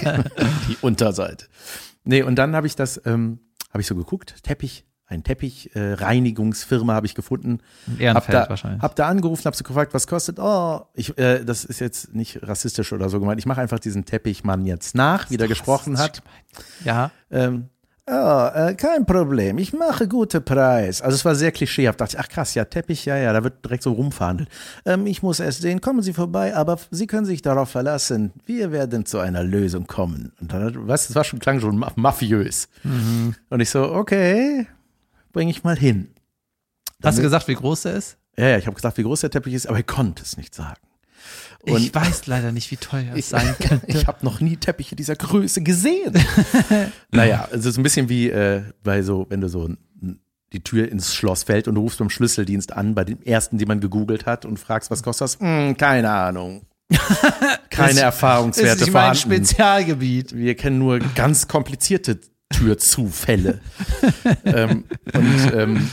A: Die Unterseite. Nee, und dann habe ich das, ähm, habe ich so geguckt, Teppich, ein Teppich-Reinigungsfirma äh, Reinigungsfirma habe ich gefunden. Hab
B: Ehrenfeld
A: da,
B: wahrscheinlich.
A: hab da angerufen, hab so gefragt, was kostet? Oh, ich, äh, das ist jetzt nicht rassistisch oder so gemeint. Ich mache einfach diesen Teppichmann jetzt nach, wie der gesprochen hat.
B: Ja,
A: Ähm, oh, äh, kein Problem, ich mache gute Preis. Also es war sehr klischeehaft. Dachte ich, ach krass, ja, Teppich, ja, ja, da wird direkt so rumverhandelt. Ähm, ich muss erst sehen, kommen Sie vorbei, aber Sie können sich darauf verlassen, wir werden zu einer Lösung kommen. Und dann, hat- weißt du, das war schon, klang schon ma- mafiös. Und ich so, okay, bring ich mal hin.
B: hast du gesagt, wie groß der ist?
A: Ja, ja, ich habe gesagt, wie groß der Teppich ist, aber er konnte es nicht sagen. Und
B: Ich weiß leider nicht, wie teuer es
A: ich,
B: sein könnte.
A: ich habe noch nie Teppiche dieser Größe gesehen. Naja, es ist ein bisschen wie äh, bei so, wenn du so n- die Tür ins Schloss fällt und du rufst beim Schlüsseldienst an, bei dem ersten, den man gegoogelt hat und fragst, was kostet das? Hm, keine Ahnung. Keine
B: Das
A: Erfahrungswerte
B: ist nicht mein
A: vorhanden.
B: Spezialgebiet.
A: Wir kennen nur ganz komplizierte Türzufälle. ähm, und ähm,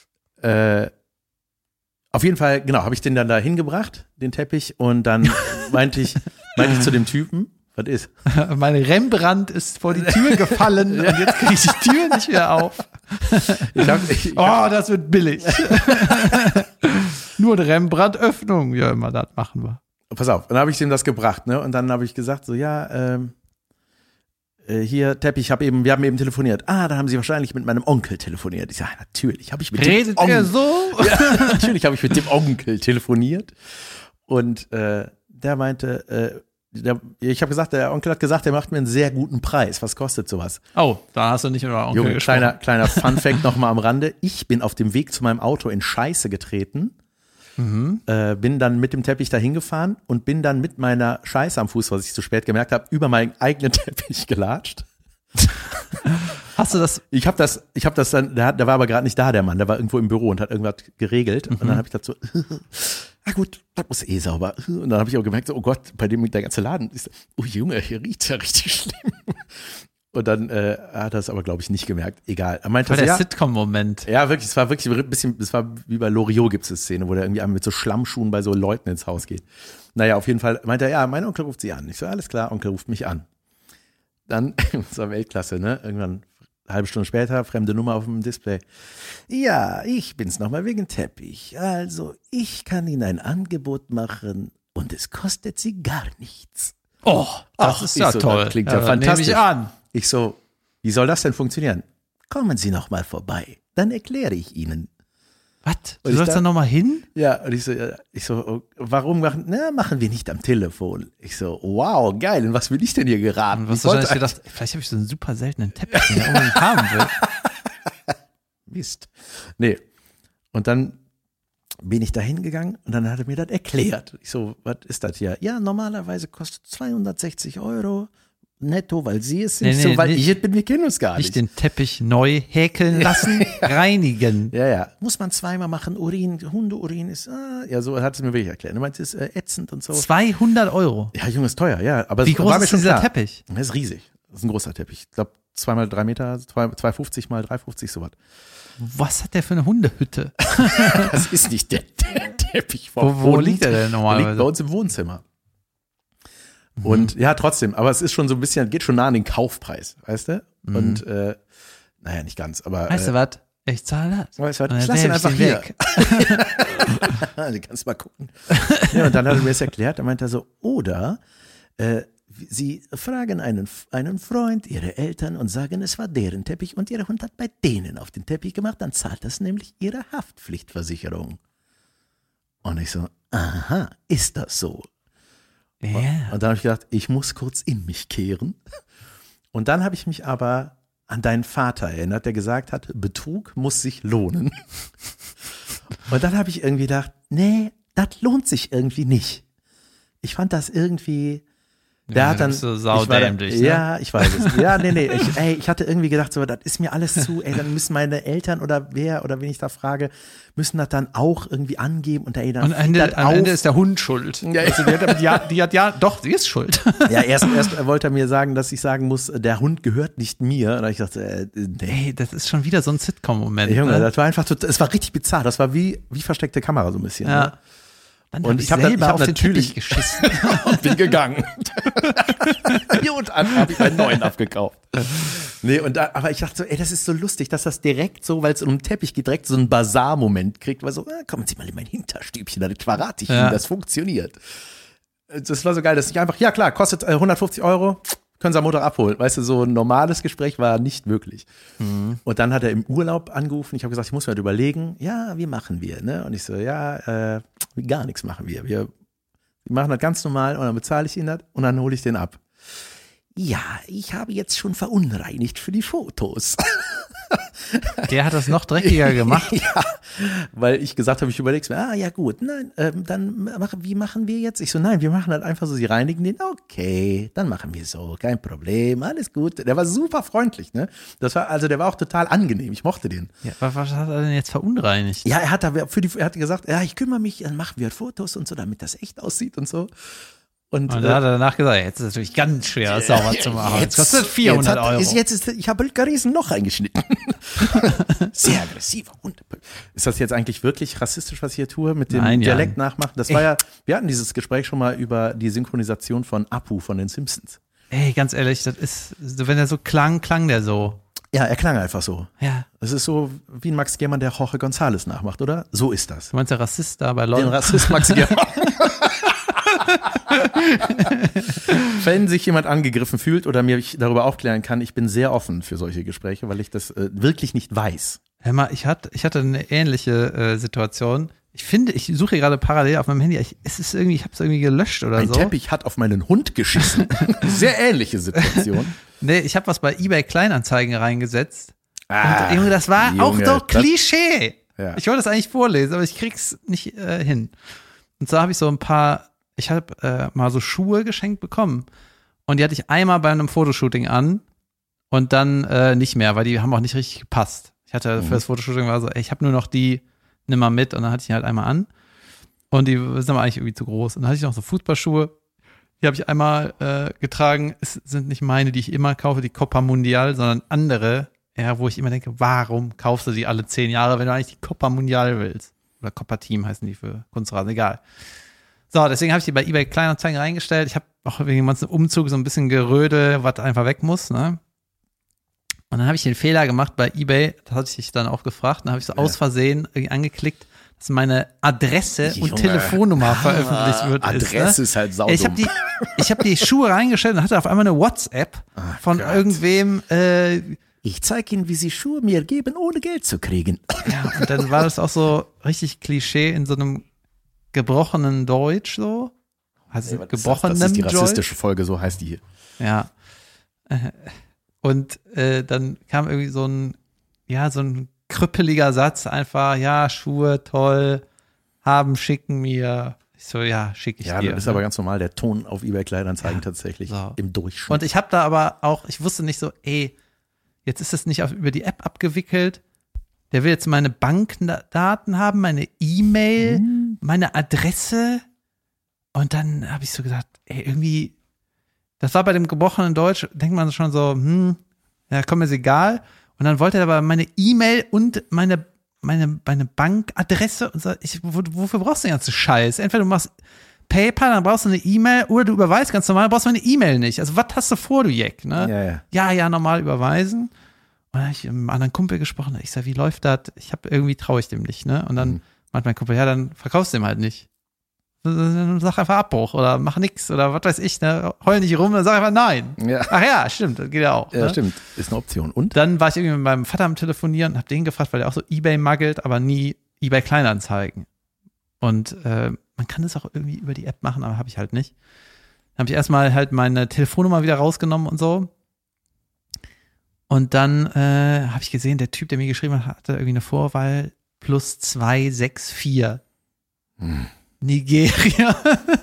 A: äh, auf jeden Fall, genau, habe ich den dann da hingebracht, den Teppich, und dann meinte ich, meinte ich zu dem Typen, was ist?
B: Mein Rembrandt ist vor die Tür gefallen und jetzt kriege ich die Tür nicht mehr auf.
A: Ich hab, ich, ich
B: Oh, das wird billig. Nur eine Rembrandt-Öffnung. Ja, immer, das machen wir.
A: Pass auf, dann habe ich dem das gebracht, ne? Und dann habe ich gesagt, so, ja, ähm, äh, hier, Teppich, hab eben, wir haben eben telefoniert. Ah, da haben Sie wahrscheinlich mit meinem Onkel telefoniert. Ich sage, natürlich habe ich mit
B: Redet
A: dem
B: er
A: Onkel,
B: so?
A: ja, natürlich habe ich mit dem Onkel telefoniert. Und äh, der meinte, äh, der, ich habe gesagt, der Onkel hat gesagt, der macht mir einen sehr guten Preis. Was kostet sowas?
B: Oh, da hast du nicht über Onkel
A: Junge,
B: gesprochen.
A: kleiner, kleiner Funfact nochmal am Rande. Ich bin auf dem Weg zu meinem Auto in Scheiße getreten. Äh, bin dann mit dem Teppich dahin gefahren und bin dann mit meiner Scheiße am Fuß, was ich zu spät gemerkt habe, über meinen eigenen Teppich gelatscht.
B: Hast du das?
A: Ich habe das, ich habe das dann, der, der war aber gerade nicht da, der Mann, der war irgendwo im Büro und hat irgendwas geregelt. Und dann habe ich dazu, ah gut, das muss eh sauber. Und dann habe ich auch gemerkt, so, oh Gott, bei dem der ganze Laden ist, oh Junge, hier riecht's ja richtig schlimm. Und dann äh, hat er es aber, glaube ich, nicht gemerkt. Egal. Er meinte,
B: War
A: so,
B: der
A: ja,
B: Sitcom-Moment.
A: ja, wirklich, es war wirklich ein bisschen, es war wie bei Loriot gibt es eine Szene, wo der irgendwie einmal mit so Schlammschuhen bei so Leuten ins Haus geht. Naja, auf jeden Fall meinte er, ja, mein Onkel ruft sie an. Ich so, alles klar, Onkel ruft mich an. Dann, das war Weltklasse, ne? Irgendwann Eine halbe Stunde später, fremde Nummer auf dem Display. Ja, ich bin's nochmal wegen Teppich. Also, ich kann Ihnen ein Angebot machen und es kostet Sie gar nichts.
B: Oh, das
A: Ach,
B: ist ja
A: so,
B: toll.
A: Das klingt
B: ja,
A: ja, fantastisch.
B: Nehme ich an.
A: Ich so, wie soll das denn funktionieren? Kommen Sie nochmal vorbei, dann erkläre ich Ihnen.
B: Was? Du
A: Und ich
B: sollst
A: da-
B: da nochmal hin?
A: Ja, und ich so, ja, ich so, oh, warum machen, na, machen wir nicht am Telefon? Ich so, wow, geil, in was will ich denn hier geraten?
B: Und was
A: Ich
B: du wahrscheinlich
A: wollte
B: gedacht, vielleicht habe ich so einen super seltenen Teppich, den ich unbedingt haben will.
A: Mist. Nee. Und dann bin ich da hingegangen und dann hat er mir das erklärt. Ich so, was ist das hier? Ja, normalerweise kostet zweihundertsechzig Euro netto, weil Sie es sind.
B: Nee, nee,
A: so, weil
B: nicht-
A: ich es bin, wir kennen uns gar
B: Nicht
A: nicht.
B: den Teppich neu häkeln lassen, reinigen.
A: Ja, ja. Muss man zweimal machen. Urin, Hundeurin ist, ah, ja, so hat es mir wirklich erklärt. Du meinst, es ist äh, ätzend und so.
B: zweihundert Euro.
A: Ja, Junge, ist teuer, ja. Aber
B: Wie
A: es
B: groß
A: war mir
B: ist
A: schon
B: dieser
A: klar.
B: Teppich?
A: Das ist riesig. Das ist ein großer Teppich. Ich glaube, zwei mal drei Meter, zwei, zwei fünfzig mal drei fünfzig, sowas.
B: Was hat der für eine Hundehütte?
A: Das ist nicht der, der Teppich vom
B: Wo, wo
A: Hund.
B: liegt der denn
A: Der liegt
B: normalerweise?
A: bei uns im Wohnzimmer. Und ja, trotzdem, aber es ist schon so ein bisschen, geht schon nah an den Kaufpreis, weißt du?
B: Mhm.
A: Und äh, naja, nicht ganz, aber
B: Weißt du
A: äh,
B: was? Ich zahle das.
A: weißt du was,
B: Und
A: ich
B: dann
A: lass ihn
B: werf
A: einfach
B: den
A: hier.
B: weg.
A: Du kannst mal gucken. Ja, und dann hat er mir das erklärt, da meinte er so, oder äh, Sie fragen einen, einen Freund, Ihre Eltern und sagen, es war deren Teppich und Ihr Hund hat bei denen auf den Teppich gemacht, dann zahlt das nämlich Ihre Haftpflichtversicherung. Und ich so, aha, ist das so?
B: Ja.
A: Und dann habe ich gedacht, ich muss kurz in mich kehren. Und dann habe ich mich aber an deinen Vater erinnert, der gesagt hat, Betrug muss sich lohnen. Und dann habe ich irgendwie gedacht, nee, das lohnt sich irgendwie nicht. Ich fand das irgendwie, der
B: Ja,
A: hat
B: du
A: dann,
B: bist so
A: ich war da,
B: saudämlich, ne?
A: ja, ich weiß es. Ja, nee, nee, ich, ey, ich hatte irgendwie gedacht, so, das ist mir alles zu, ey, dann müssen meine Eltern oder wer oder wen ich da frage, müssen das dann auch irgendwie angeben und ey, dann
B: Und am
A: fliegt
B: Ende,
A: das
B: am
A: auf.
B: Ende ist der Hund schuld.
A: Ja,
B: Also die, hat, die, hat, die hat ja, doch, sie ist schuld.
A: Ja, erst, erst wollte er mir sagen, dass ich sagen muss, der Hund gehört nicht mir. Und ich dachte, äh, nee.
B: Ey, das ist schon wieder so ein Sitcom-Moment.
A: Junge,
B: ne?
A: das war einfach, total, es war richtig bizarr. Das war wie, wie versteckte Kamera so ein bisschen.
B: Ja.
A: Ne?
B: Dann
A: Und
B: hab
A: ich hab dann-
B: selber
A: ich hab
B: auf den
A: natürlich-
B: Teppich geschissen.
A: Und bin gegangen. Und dann habe ich einen neuen abgekauft. Nee, und da, aber ich dachte so, ey, das ist so lustig, dass das direkt so, weil es um den Teppich geht, direkt so einen Bazar-Moment kriegt, weil so, ah, kommen Sie mal in mein Hinterstübchen, dann verrate ich
B: Ja.
A: Ihnen, das funktioniert. Das war so geil, dass ich einfach, ja klar, kostet äh, hundertfünfzig Euro, können Sie am Montag abholen. Weißt du, so ein normales Gespräch war nicht möglich.
B: Mhm.
A: Und dann hat er im Urlaub angerufen, ich habe gesagt, ich muss mir das überlegen, ja, wie machen wir? Ne? Und ich so, ja, äh, gar nichts machen wir. Wir wir machen das ganz normal und dann bezahle ich ihn das und dann hole ich den ab. Ja, ich habe jetzt schon verunreinigt für die Fotos.
B: Der hat das noch dreckiger gemacht.
A: Ja, weil ich gesagt habe, ich überlege mir, ah ja gut, nein, ähm, dann machen, wie machen wir jetzt? Ich so, nein, wir machen halt einfach so, sie reinigen den, okay, dann machen wir so, kein Problem, alles gut. Der war super freundlich, ne? Das war, also der war auch total angenehm, ich mochte den.
B: Ja, was, was hat er denn jetzt verunreinigt?
A: Ja, er hat da für die, er hat gesagt, ja, ich kümmere mich, dann machen wir Fotos und so, damit das echt aussieht und so. Und,
B: Und
A: äh,
B: dann hat er danach gesagt, jetzt ist es natürlich ganz schwer, das sauber zu machen. Jetzt kostet vierhundert
A: jetzt hat,
B: Euro.
A: Ist, jetzt ist, ich habe riesen Loch eingeschnitten. Sehr aggressiver Hund. Ist das jetzt eigentlich wirklich rassistisch, was ich hier tue, mit dem
B: Nein, ja.
A: Dialekt nachmachen? Das war ja, wir hatten dieses Gespräch schon mal über die Synchronisation von Apu von den Simpsons.
B: Ey, ganz ehrlich, das ist, so, wenn er so klang, klang der so.
A: Ja, er klang einfach so.
B: Ja.
A: Es ist so wie ein Max Germann, der Jorge González nachmacht, oder? So ist das.
B: Du meinst der Rassist da bei
A: Den
B: LOL?
A: Rassist Max Germann. Wenn sich jemand angegriffen fühlt oder mir darüber aufklären kann, ich bin sehr offen für solche Gespräche, weil ich das äh, wirklich nicht weiß.
B: Hör mal, ich hatte, ich hatte eine ähnliche äh, Situation. Ich finde, ich suche hier gerade parallel auf meinem Handy. Ich, es ist irgendwie, ich habe es irgendwie gelöscht oder
A: Ein
B: so.
A: Teppich hat auf meinen Hund geschissen. Sehr ähnliche Situation.
B: Nee, ich habe was bei eBay Kleinanzeigen reingesetzt.
A: Ah,
B: Und Junge, das war
A: Junge,
B: auch so
A: das-
B: Klischee.
A: Ja.
B: Ich wollte das eigentlich vorlesen, aber ich krieg's nicht äh, hin. Und zwar habe ich so ein paar, ich habe äh, mal so Schuhe geschenkt bekommen. Und die hatte ich einmal bei einem Fotoshooting an und dann äh, nicht mehr, weil die haben auch nicht richtig gepasst. Ich hatte
A: Mhm.
B: für das Fotoshooting war so, ey, ich habe nur noch die, nimm mal mit. Und dann hatte ich die halt einmal an. Und die sind aber eigentlich irgendwie zu groß. Und dann hatte ich noch so Fußballschuhe. Die habe ich einmal äh, getragen. Es sind nicht meine, die ich immer kaufe, die Copa Mundial, sondern andere, ja, wo ich immer denke, warum kaufst du die alle zehn Jahre, wenn du eigentlich die Copa Mundial willst? Oder Copa Team heißen die für Kunstrasen, egal. So, deswegen habe ich die bei eBay Kleinanzeigen reingestellt. Ich habe auch wegen dem ganzen Umzug so ein bisschen Gerödel, was einfach weg muss, ne? Und dann habe ich den Fehler gemacht bei eBay, das hatte ich dich dann auch gefragt, dann habe ich so ja. aus Versehen irgendwie angeklickt, dass meine Adresse Junge. und Telefonnummer veröffentlicht wird.
A: Adresse
B: ist, ne?
A: ist halt saudumm.
B: Ich habe die, ich hab die Schuhe reingestellt und hatte auf einmal eine WhatsApp Ach von Gott. irgendwem. Äh,
A: ich zeige Ihnen, wie Sie Schuhe mir geben, ohne Geld zu kriegen.
B: Ja, und dann war das auch so richtig Klischee in so einem gebrochenen Deutsch so. Also
A: nee,
B: gebrochenem
A: Das ist die rassistische
B: Deutsch.
A: Folge, so heißt die hier.
B: Ja. Und äh, dann kam irgendwie so ein, ja, so ein krüppeliger Satz einfach, ja, Schuhe, toll, haben, schicken mir. Ich so, ja, schicke ich
A: ja,
B: dir.
A: Ja, das ist
B: ne?
A: aber ganz normal, der Ton auf eBay Kleinanzeigen ja, tatsächlich
B: so.
A: im Durchschnitt.
B: Und ich habe da aber auch, ich wusste nicht so, ey, jetzt ist es nicht auf, über die App abgewickelt. Der will jetzt meine Bankdaten haben, meine E-Mail, hm. meine Adresse. Und dann habe ich so gesagt, ey, irgendwie, das war bei dem gebrochenen Deutsch, denkt man schon so, hm, ja, komm, ist egal. Und dann wollte er aber meine E-Mail und meine, meine, meine Bankadresse und so, ich, wo, wofür brauchst du den ganzen Scheiß? Entweder du machst PayPal, dann brauchst du eine E-Mail oder du überweist ganz normal, dann brauchst du meine E-Mail nicht. Also was hast du vor, du Jeck, ne?
A: Ja, ja.
B: Ja, ja, normal überweisen. Und dann habe ich mit einem anderen Kumpel gesprochen, ich sag, wie läuft das? Ich habe irgendwie traue ich dem nicht, ne? Und dann mhm. meint mein Kumpel, ja, dann verkaufst du dem halt nicht. Sag einfach Abbruch oder mach nix oder was weiß ich, ne? Heul nicht rum, dann sag einfach nein.
A: Ja.
B: Ach ja, stimmt, das geht ja auch.
A: Ja,
B: ne?
A: stimmt, ist eine Option. Und?
B: Dann war ich irgendwie mit meinem Vater am Telefonieren und hab den gefragt, weil der auch so eBay muggelt, aber nie eBay Kleinanzeigen. Und äh, man kann das auch irgendwie über die App machen, aber habe ich halt nicht. Dann habe ich erstmal halt meine Telefonnummer wieder rausgenommen und so. Und dann äh, habe ich gesehen, der Typ, der mir geschrieben hat, hatte irgendwie eine Vorwahl plus zwei sechs vier. Hm. Nigeria.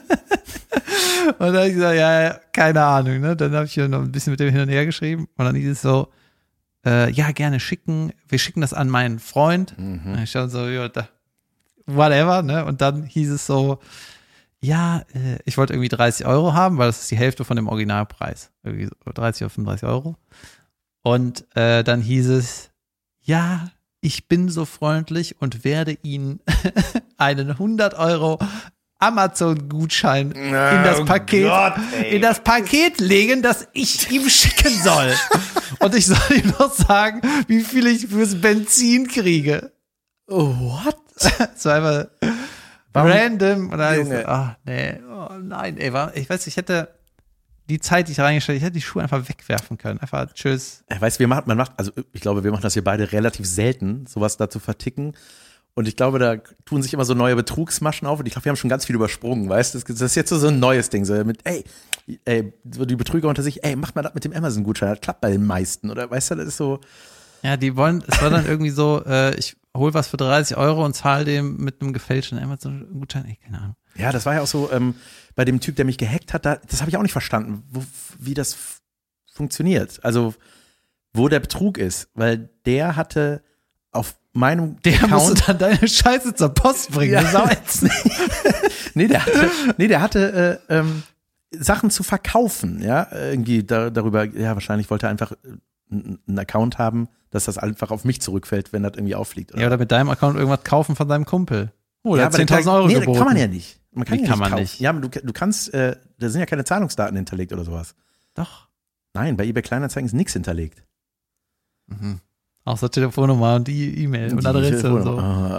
B: Und dann habe ich gesagt, ja, ja, keine Ahnung. Ne? Dann habe ich noch ein bisschen mit dem hin und her geschrieben. Und dann hieß es so, äh, ja, gerne schicken. Wir schicken das an meinen Freund. Mhm. Und ich stand so, ja, da, whatever. Ne? Und dann hieß es so, ja, äh, ich wollte irgendwie dreißig Euro haben, weil das ist die Hälfte von dem Originalpreis. Irgendwie so dreißig oder fünfunddreißig Euro. Und äh, dann hieß es, ja, ich bin so freundlich und werde Ihnen einen hundert Euro Amazon-Gutschein oh, in das Paket, Gott, in das Paket legen, das ich ihm schicken soll. Und ich soll ihm noch sagen, wie viel ich fürs Benzin kriege.
A: Oh, what?
B: Das war einfach Warum? Random. Und dann so, ach nee, oh nein, ey, war, ich weiß, ich hätte die Zeit, die ich reingestellt, ich hätte die Schuhe einfach wegwerfen können. Einfach tschüss.
A: Weißt du, wir machen, man macht, also ich glaube, wir machen das hier beide relativ selten, sowas da zu verticken. Und ich glaube, da tun sich immer so neue Betrugsmaschen auf. Und ich glaube, wir haben schon ganz viel übersprungen, weißt du? Das ist jetzt so ein neues Ding. So mit, ey, ey, so die Betrüger unter sich, ey, mach mal das mit dem Amazon-Gutschein. Das klappt bei den meisten. Oder weißt du, das ist so.
B: Ja, die wollen, es war dann irgendwie so, äh, ich hol was für dreißig Euro und zahle dem mit einem gefälschten Amazon-Gutschein. Ey, keine Ahnung.
A: Ja, das war ja auch so, ähm, bei dem Typ, der mich gehackt hat, da, das habe ich auch nicht verstanden, wo, wie das f- funktioniert. Also, wo der Betrug ist. Weil der hatte auf meinem
B: Der
A: Account,
B: musste dann deine Scheiße zur Post bringen.
A: Ja.
B: Das ist auch
A: nee, der hatte, nee, der hatte äh, ähm, Sachen zu verkaufen, ja, irgendwie da, darüber, ja, wahrscheinlich wollte er einfach einen Account haben, dass das einfach auf mich zurückfällt, wenn das irgendwie auffliegt. Oder?
B: Ja, oder mit deinem Account irgendwas kaufen von deinem Kumpel. Oh, der
A: ja,
B: hat zehntausend Euro
A: nee,
B: geboten.
A: Nee, kann man ja nicht. Man kann,
B: Wie
A: ja
B: kann
A: nicht
B: man
A: kaufen.
B: nicht?
A: Ja, du, du kannst, äh, da sind ja keine Zahlungsdaten hinterlegt oder sowas.
B: Doch.
A: Nein, bei eBay Kleinanzeigen ist nichts hinterlegt.
B: Mhm. Außer Telefonnummer und die E-Mail und Adresse und so.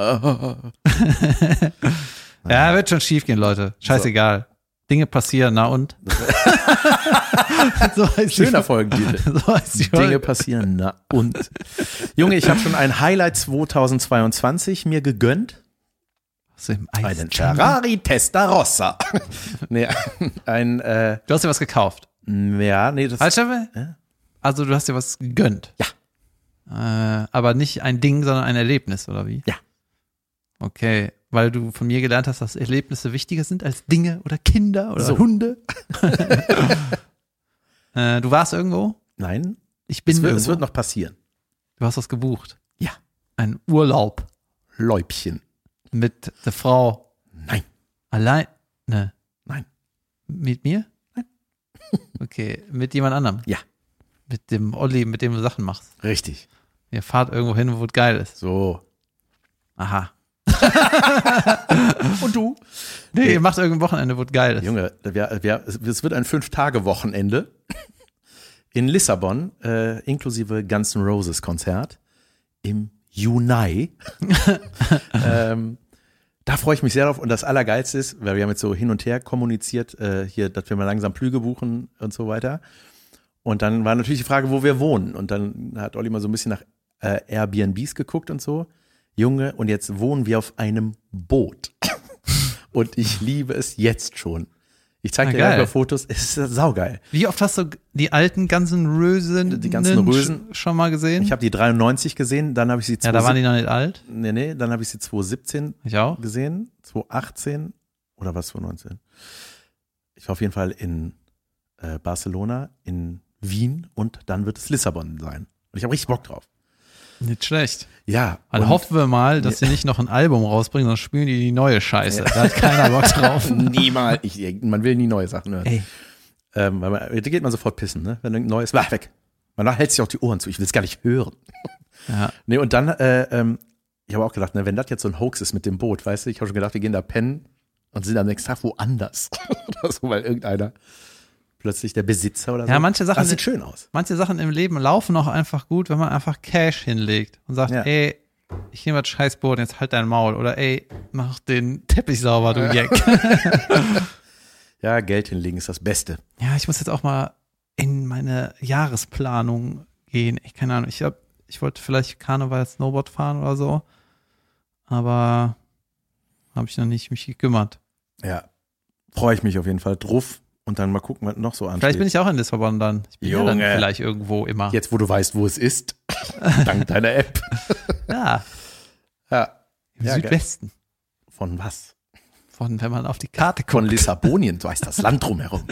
B: Ja, wird schon schief gehen, Leute. Scheißegal. So. Dinge passieren, na und?
A: So schöner Folgentitel. So Dinge passieren, na und? Junge, ich habe schon ein Highlight zweitausendzweiundzwanzig mir gegönnt.
B: Was im
A: Einen Ferrari Testarossa. nee, ein, äh,
B: du hast dir was gekauft?
A: Ja, nee, das
B: halt, ja. Also du hast dir was gegönnt?
A: Ja.
B: Äh, aber nicht ein Ding, sondern ein Erlebnis, oder wie?
A: Ja.
B: Okay, weil du von mir gelernt hast, dass Erlebnisse wichtiger sind als Dinge oder Kinder oder
A: so.
B: Hunde. äh, du warst irgendwo?
A: Nein.
B: Ich bin
A: es wird,
B: irgendwo.
A: Es wird noch passieren.
B: Du hast was gebucht?
A: Ja.
B: Ein Urlaub.
A: Läubchen.
B: Mit der Frau?
A: Nein.
B: Allein? Ne.
A: Nein.
B: Mit mir?
A: Nein.
B: Okay, mit jemand anderem?
A: Ja.
B: Mit dem Olli, mit dem du Sachen machst?
A: Richtig.
B: Ihr fahrt irgendwo hin, wo es geil ist?
A: So.
B: Aha.
A: Und du?
B: Nee, nee, ihr macht irgendein Wochenende, wo es geil ist.
A: Junge, wir, wir, es wird ein Fünf-Tage-Wochenende. in Lissabon, äh, inklusive Guns N' Roses Konzert im Juni. ähm, da freue ich mich sehr drauf. Und das Allergeilste ist, weil wir haben jetzt so hin und her kommuniziert, äh, hier, dass wir mal langsam Flüge buchen und so weiter. Und dann war natürlich die Frage, wo wir wohnen. Und dann hat Olli mal so ein bisschen nach äh, Airbnbs geguckt und so. Junge, und jetzt wohnen wir auf einem Boot. Und ich liebe es jetzt schon. Ich zeige dir gleich mal Fotos, es ist saugeil.
B: Wie oft hast du die alten ganzen Rösen,
A: die ganzen Rösen
B: schon mal gesehen?
A: Ich habe die dreiundneunzig gesehen, dann habe ich sie
B: Ja, da waren die noch nicht alt.
A: Nee, nee, dann habe ich sie zwanzig siebzehn
B: ich auch.
A: gesehen, zwanzig achtzehn oder was, zwanzig neunzehn. Ich war auf jeden Fall in äh, Barcelona, in Wien und dann wird es Lissabon sein. Und ich habe richtig Bock drauf.
B: Nicht schlecht.
A: Ja.
B: Dann hoffen wir mal, dass sie nicht noch ein Album rausbringen, sonst spielen die die neue Scheiße. Da hat keiner Bock drauf.
A: Niemals. Ich, man will nie neue Sachen hören.
B: Ey.
A: Ähm, weil man, da geht man sofort pissen, ne? Wenn ein neues, war weg. Man hält sich auch die Ohren zu. Ich will es gar nicht hören.
B: Ja.
A: Nee, und dann, äh, ähm, ich habe auch gedacht, ne, wenn das jetzt so ein Hoax ist mit dem Boot, weißt du, ich habe schon gedacht, wir gehen da pennen und sind am nächsten Tag woanders. Oder so, weil irgendeiner plötzlich der Besitzer oder so.
B: Ja, manche Sachen
A: das sieht schön aus.
B: Manche Sachen im Leben laufen auch einfach gut, wenn man einfach Cash hinlegt und sagt,
A: Ja.
B: ey, ich nehme das Scheißboot, jetzt halt dein Maul. Oder ey, mach den Teppich sauber, du Jack.
A: Ja, Geld hinlegen ist das Beste.
B: Ja, ich muss jetzt auch mal in meine Jahresplanung gehen. Ich keine Ahnung, ich hab, ich wollte vielleicht Karneval Snowboard fahren oder so, aber habe ich noch nicht mich gekümmert.
A: Ja, freue ich mich auf jeden Fall drauf. Und dann mal gucken, was noch so ansteht.
B: Vielleicht bin ich auch in Lissabon dann. Ich bin ja dann
A: Junge.
B: vielleicht irgendwo immer.
A: Jetzt, wo du weißt, wo es ist, dank deiner App.
B: Ja,
A: Ja.
B: im
A: Ja,
B: Südwesten.
A: Von was?
B: Von, wenn man auf die Karte guckt.
A: Von Lissabonien, so heißt das Land drumherum.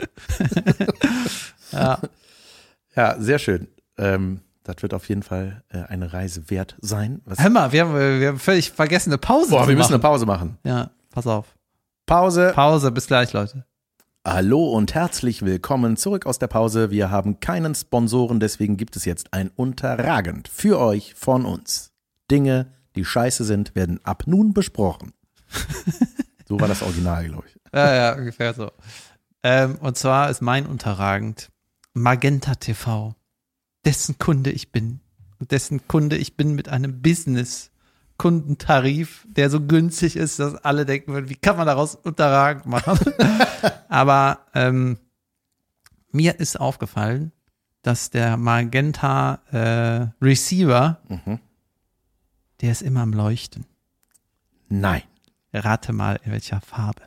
B: Ja.
A: Ja, sehr schön. Ähm, das wird auf jeden Fall äh, eine Reise wert sein. Was
B: Hör mal, wir haben, wir haben völlig vergessen, eine Pause
A: Boah,
B: zu
A: wir müssen eine
B: machen.
A: Pause machen.
B: Ja, pass auf.
A: Pause.
B: Pause, bis gleich, Leute.
A: Hallo und herzlich willkommen zurück aus der Pause. Wir haben keinen Sponsoren, deswegen gibt es jetzt ein Unterragend für euch von uns. Dinge, die scheiße sind, werden ab nun besprochen. So war das Original, glaube ich.
B: Ja, ja, ungefähr so. Ähm, und zwar ist mein Unterragend Magenta T V, dessen Kunde ich bin. Und dessen Kunde ich bin mit einem Business-Kundentarif, der so günstig ist, dass alle denken würden, wie kann man daraus Unterragend machen? Aber ähm, mir ist aufgefallen, dass der Magenta äh, Receiver,
A: Mhm.
B: der ist immer am Leuchten.
A: Nein.
B: Rate mal, in welcher Farbe.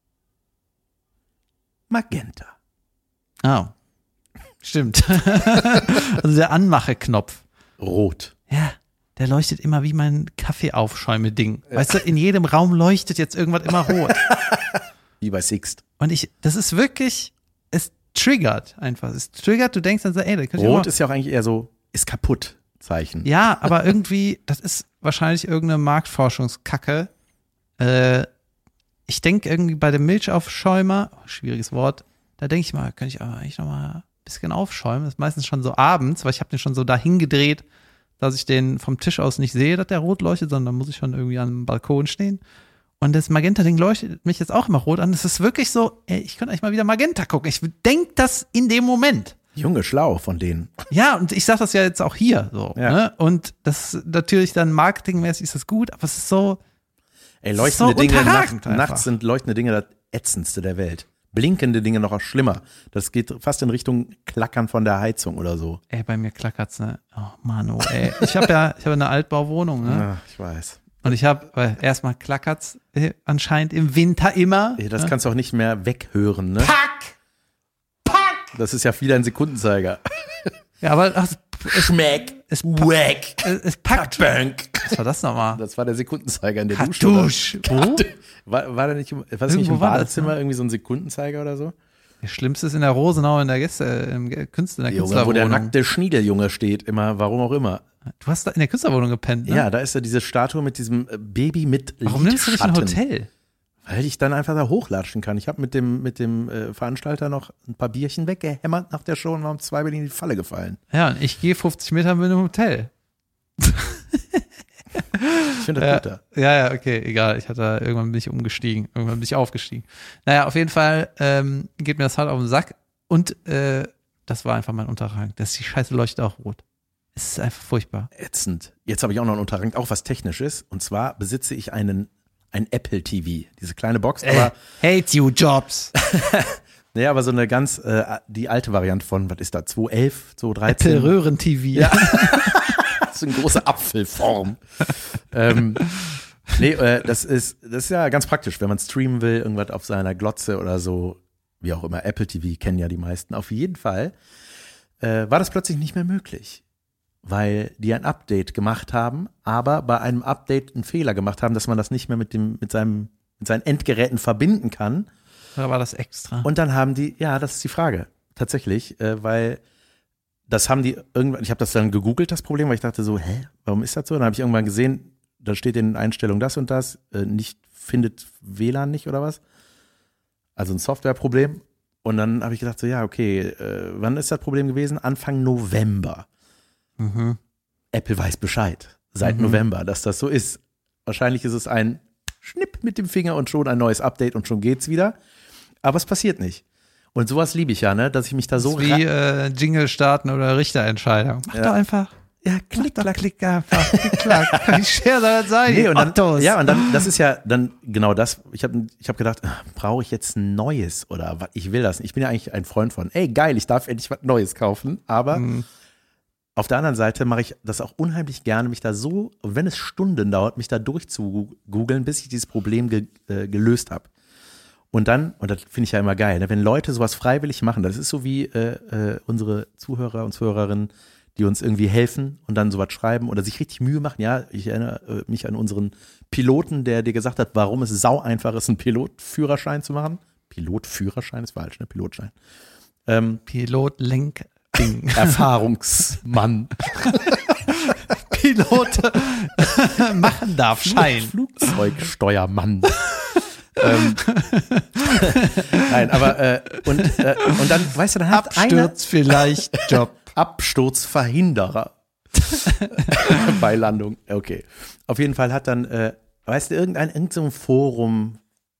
A: Magenta.
B: Oh. Stimmt. Also der Anmache-Knopf.
A: Rot.
B: Ja, der leuchtet immer wie mein Kaffeeaufschäume-Ding. Weißt du, in jedem Raum leuchtet jetzt irgendwas immer rot.
A: Wie bei Sixt.
B: Und ich, das ist wirklich, es triggert einfach. Es triggert, du denkst dann so, ey, da könnte ich auch
A: Rot
B: mal,
A: ist ja auch eigentlich eher so, ist kaputt Zeichen.
B: ja, aber irgendwie, das ist wahrscheinlich irgendeine Marktforschungskacke. Äh, ich denke irgendwie bei dem Milchaufschäumer, oh, schwieriges Wort, da denke ich mal, könnte ich aber eigentlich noch mal ein bisschen aufschäumen. Das ist meistens schon so abends, weil ich habe den schon so dahin gedreht, dass ich den vom Tisch aus nicht sehe, dass der rot leuchtet, sondern muss ich schon irgendwie am Balkon stehen. Und das Magenta-Ding leuchtet mich jetzt auch immer rot an. Das ist wirklich so, ey, ich könnte eigentlich mal wieder Magenta gucken. Ich denke das in dem Moment.
A: Junge, schlau von denen.
B: Ja, und ich sag das ja jetzt auch hier so.
A: Ja.
B: Ne? Und das ist natürlich dann marketingmäßig ist das gut, aber es ist so,
A: Ey,
B: Das ist
A: leuchtende
B: so
A: Dinge,
B: unterragend
A: nacht,
B: einfach.
A: nachts sind leuchtende Dinge das ätzendste der Welt. Blinkende Dinge noch schlimmer. Das geht fast in Richtung Klackern von der Heizung oder so.
B: ey, bei mir klackert's, ne? Oh Mann, oh, ey. Ich habe ja, ich habe eine Altbauwohnung, ne?
A: Ja, ich weiß.
B: Und ich habe, weil erstmal klackert's äh, anscheinend im Winter immer.
A: Ey, das
B: ne?
A: kannst du auch nicht mehr weghören, ne?
B: Pack! Pack!
A: Das ist ja wieder ein Sekundenzeiger.
B: Ja, aber ach,
A: Schmeck,
B: es,
A: wack,
B: es, es packt.
A: bank.
B: Was war das nochmal?
A: Das war der Sekundenzeiger in der Dusche. oder?
B: Kartusch. Wo?
A: War, war der nicht, im- war das
B: Irgendwo
A: nicht im
B: war das,
A: Badezimmer
B: ne?
A: irgendwie so ein Sekundenzeiger oder so?
B: Das Schlimmste ist in der Rosenau in der Gäste, im Ge- Künstler, in der
A: Junge, wo der
B: Künstlerwohnung.
A: nackte Schniedeljunge steht, immer, warum auch immer.
B: Du hast da in der Künstlerwohnung gepennt, ne?
A: Ja, da ist ja diese Statue mit diesem äh, Baby mit
B: Warum nimmst du nicht ein
A: Lidschatten.
B: Hotel?
A: Weil ich dann einfach da hochlatschen kann. Ich habe mit dem, mit dem äh, Veranstalter noch ein paar Bierchen weggehämmert nach der Show und war um zwei Berlin in die Falle gefallen.
B: Ja, und ich gehe fünfzig Meter mit einem Hotel.
A: Ich finde das
B: Ja,
A: gut da.
B: ja, ja, okay, egal. Ich hatte irgendwann bin ich umgestiegen, irgendwann bin ich aufgestiegen. Naja, auf jeden Fall ähm, geht mir das halt auf den Sack. Und äh, Das war einfach mein Unterrang. Das ist die scheiße leuchtet auch rot. Es ist einfach furchtbar.
A: Ätzend. Jetzt habe ich auch noch einen Unterrang, auch was Technisches. Und zwar besitze ich einen ein Apple T V. Diese kleine Box. Aber
B: äh, hate you, Jobs.
A: naja, aber so eine ganz, äh, die alte Variante von, was ist da, zwanzig elf, zwanzig dreizehn?
B: Apple Röhren-T V.
A: Ja. So eine große Apfelform. ähm, nee, äh, das ist, das ist ja ganz praktisch, wenn man streamen will, irgendwas auf seiner Glotze oder so, wie auch immer, Apple T V kennen ja die meisten. Auf jeden Fall äh, war das plötzlich nicht mehr möglich, weil die ein Update gemacht haben, aber bei einem Update einen Fehler gemacht haben, dass man das nicht mehr mit dem, mit seinem, mit seinen Endgeräten verbinden kann.
B: Oder war das extra?
A: Und dann haben die, ja, das ist die Frage, tatsächlich, äh, weil das haben die irgendwann, ich habe das dann gegoogelt, das Problem, weil ich dachte so, hä, warum ist das so? Dann habe ich irgendwann gesehen, da steht in den Einstellungen das und das, äh, nicht, findet W L A N nicht oder was? Also ein Softwareproblem. Und dann habe ich gedacht so, ja, okay, äh, wann ist das Problem gewesen? Anfang November.
B: Mhm.
A: Apple weiß Bescheid, seit
B: Mhm.
A: November, dass das so ist. Wahrscheinlich ist es ein Schnipp mit dem Finger und schon ein neues Update und schon geht's wieder. Aber es passiert nicht. Und sowas liebe ich ja, ne, dass ich mich da so
B: Das ist wie äh, Jingle starten oder Richterentscheidung. Mach
A: Ja.
B: doch einfach.
A: ja, klick,
B: Klick, klick, klick einfach. Klick, klack. Wie schwer soll das sein?
A: Nee, und dann,
B: Ottos.
A: ja, und dann, das ist ja dann genau das. Ich habe ich hab gedacht, brauche ich jetzt ein neues oder was? Ich will das nicht. Ich bin ja eigentlich ein Freund von, ey, geil, ich darf endlich was Neues kaufen. Aber
B: Mhm.
A: auf der anderen Seite mache ich das auch unheimlich gerne, mich da so, wenn es Stunden dauert, mich da durchzugoogeln, bis ich dieses Problem ge, äh, gelöst habe. Und dann, und das finde ich ja immer geil, ne, wenn Leute sowas freiwillig machen, das ist so wie äh, äh, unsere Zuhörer und Zuhörerinnen, die uns irgendwie helfen und dann sowas schreiben oder sich richtig Mühe machen. Ja, ich erinnere äh, mich an unseren Piloten, der dir gesagt hat, warum es sau einfach ist, einen Pilotführerschein zu machen. Pilotführerschein ist falsch, ne? Pilotschein. Ähm,
B: Pilot, Lenk, Ding.
A: Erfahrungsmann.
B: Pilot machen darf, Schein.
A: Flugzeugsteuermann. ähm, Nein, aber äh, und, äh, und dann, weißt du, dann hat einer
B: Absturz vielleicht, Job.
A: Absturzverhinderer bei Landung. Okay. Auf jeden Fall hat dann, äh, weißt du, irgendein, irgendein so ein Forum,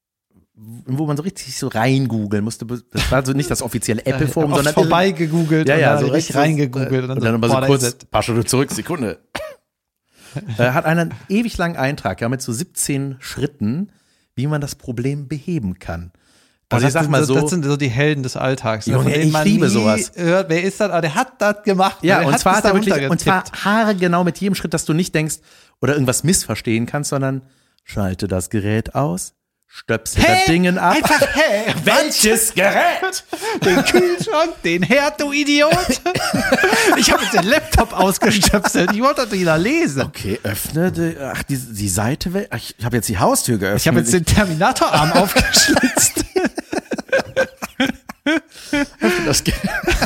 A: wo man so richtig so reingoogeln musste. Das war so nicht das offizielle Apple-Forum, sondern
B: vorbei gegoogelt
A: ja,
B: und
A: ja,
B: dann
A: so
B: richtig
A: richtig
B: reingegoogelt.
A: Und dann, und dann aber so
B: boah,
A: kurz,
B: da ist es.
A: paar Schritte zurück, Sekunde. äh, hat einen ewig langen Eintrag, ja, mit so siebzehn Schritten, wie man das Problem beheben kann. Also
B: das
A: ich sag
B: sind
A: mal
B: so,
A: so,
B: das sind so die Helden des Alltags. Ne,
A: Junge,
B: von denen
A: ich
B: man
A: liebe
B: nie
A: sowas.
B: Hört, wer ist das? Aber der hat das gemacht.
A: ja,
B: der
A: und
B: hat
A: zwar
B: es
A: hat er
B: da
A: wirklich, und zwar
B: runtergetippt.
A: haargenau mit jedem Schritt, dass du nicht denkst oder irgendwas missverstehen kannst, sondern schalte das Gerät aus, stöpsel das Dingen ab.
B: Einfach, hä?
A: Welches Gerät?
B: Den Kühlschrank, den Herd, du Idiot. Ich habe jetzt den Laptop ausgestöpselt. Ich wollte das wieder lesen.
A: Okay, öffne die, ach, die, die Seite, we- ach, ich habe jetzt die Haustür geöffnet.
B: Ich habe jetzt den Terminatorarm aufgeschlitzt.
A: das Ge-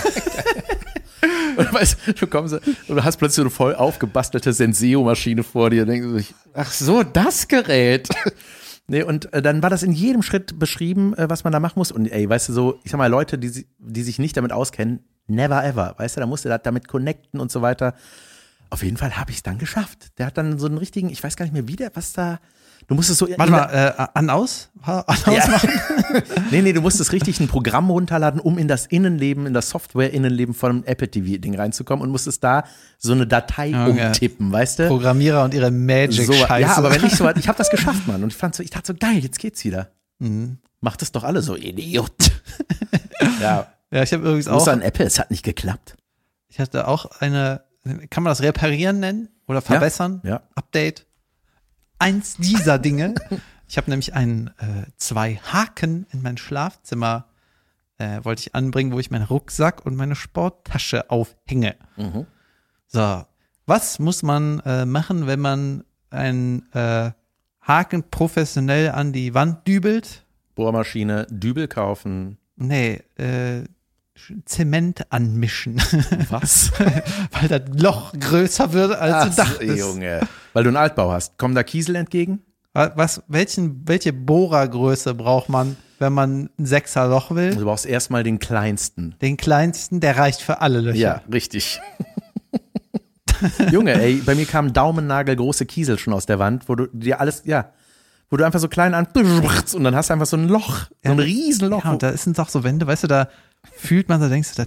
A: Und weißt, du kommst und du hast plötzlich so eine voll aufgebastelte Senseo-Maschine vor dir und denkst du, ach so, das Gerät. Nee, und äh, dann war das in jedem Schritt beschrieben, äh, was man da machen muss. Und ey, weißt du, so, ich sag mal, Leute, die, si- die sich nicht damit auskennen, never ever, weißt du, da musst du da, damit connecten und so weiter. Auf jeden Fall habe ich es dann geschafft. Der hat dann so einen richtigen, ich weiß gar nicht mehr, wie der, was da, du musst es so.
B: Warte mal, äh, an aus? An aus
A: Ja.
B: machen?
A: Nee, nee, du musstest richtig ein Programm runterladen, um in das Innenleben, in das Software-Innenleben von einem Apple T V-Ding reinzukommen und musstest da so eine Datei
B: Okay.
A: umtippen, weißt du?
B: Programmierer und ihre
A: So,
B: Magic-Scheiße.
A: ja, aber wenn ich so, ich habe das geschafft, Mann. Und ich fand so, ich dachte so, geil, jetzt geht's wieder.
B: Mhm.
A: Macht das doch alle so, Idiot. ja,
B: Ja, ich habe übrigens
A: muss
B: auch,
A: an Apple, es hat nicht geklappt.
B: ich hatte auch eine, kann man das reparieren nennen oder verbessern?
A: Ja.
B: Update. Eins dieser Dinge. Ich habe nämlich einen, äh, zwei Haken in mein Schlafzimmer äh, wollte ich anbringen, wo ich meinen Rucksack und meine Sporttasche aufhänge.
A: Mhm.
B: So, was muss man äh, machen, wenn man einen äh, Haken professionell an die Wand dübelt?
A: Bohrmaschine, Dübel kaufen.
B: Nee, äh, Zement anmischen.
A: Was?
B: Weil das Loch größer wird, als
A: Ach,
B: du dachtest.
A: Junge. Weil du einen Altbau hast. Kommen da Kiesel entgegen?
B: Was, welchen, welche Bohrergröße braucht man, wenn man ein Sechserloch will?
A: Du brauchst erstmal den kleinsten.
B: Den kleinsten, der reicht für alle Löcher.
A: Ja, richtig. Junge, ey, bei mir kamen daumennagelgroße Kiesel schon aus der Wand, wo du dir alles, ja, wo du einfach so klein an und dann hast du einfach so ein Loch, so ein Riesenloch.
B: Ja, und da sind doch so Wände, weißt du, da fühlt man so, denkst du, das,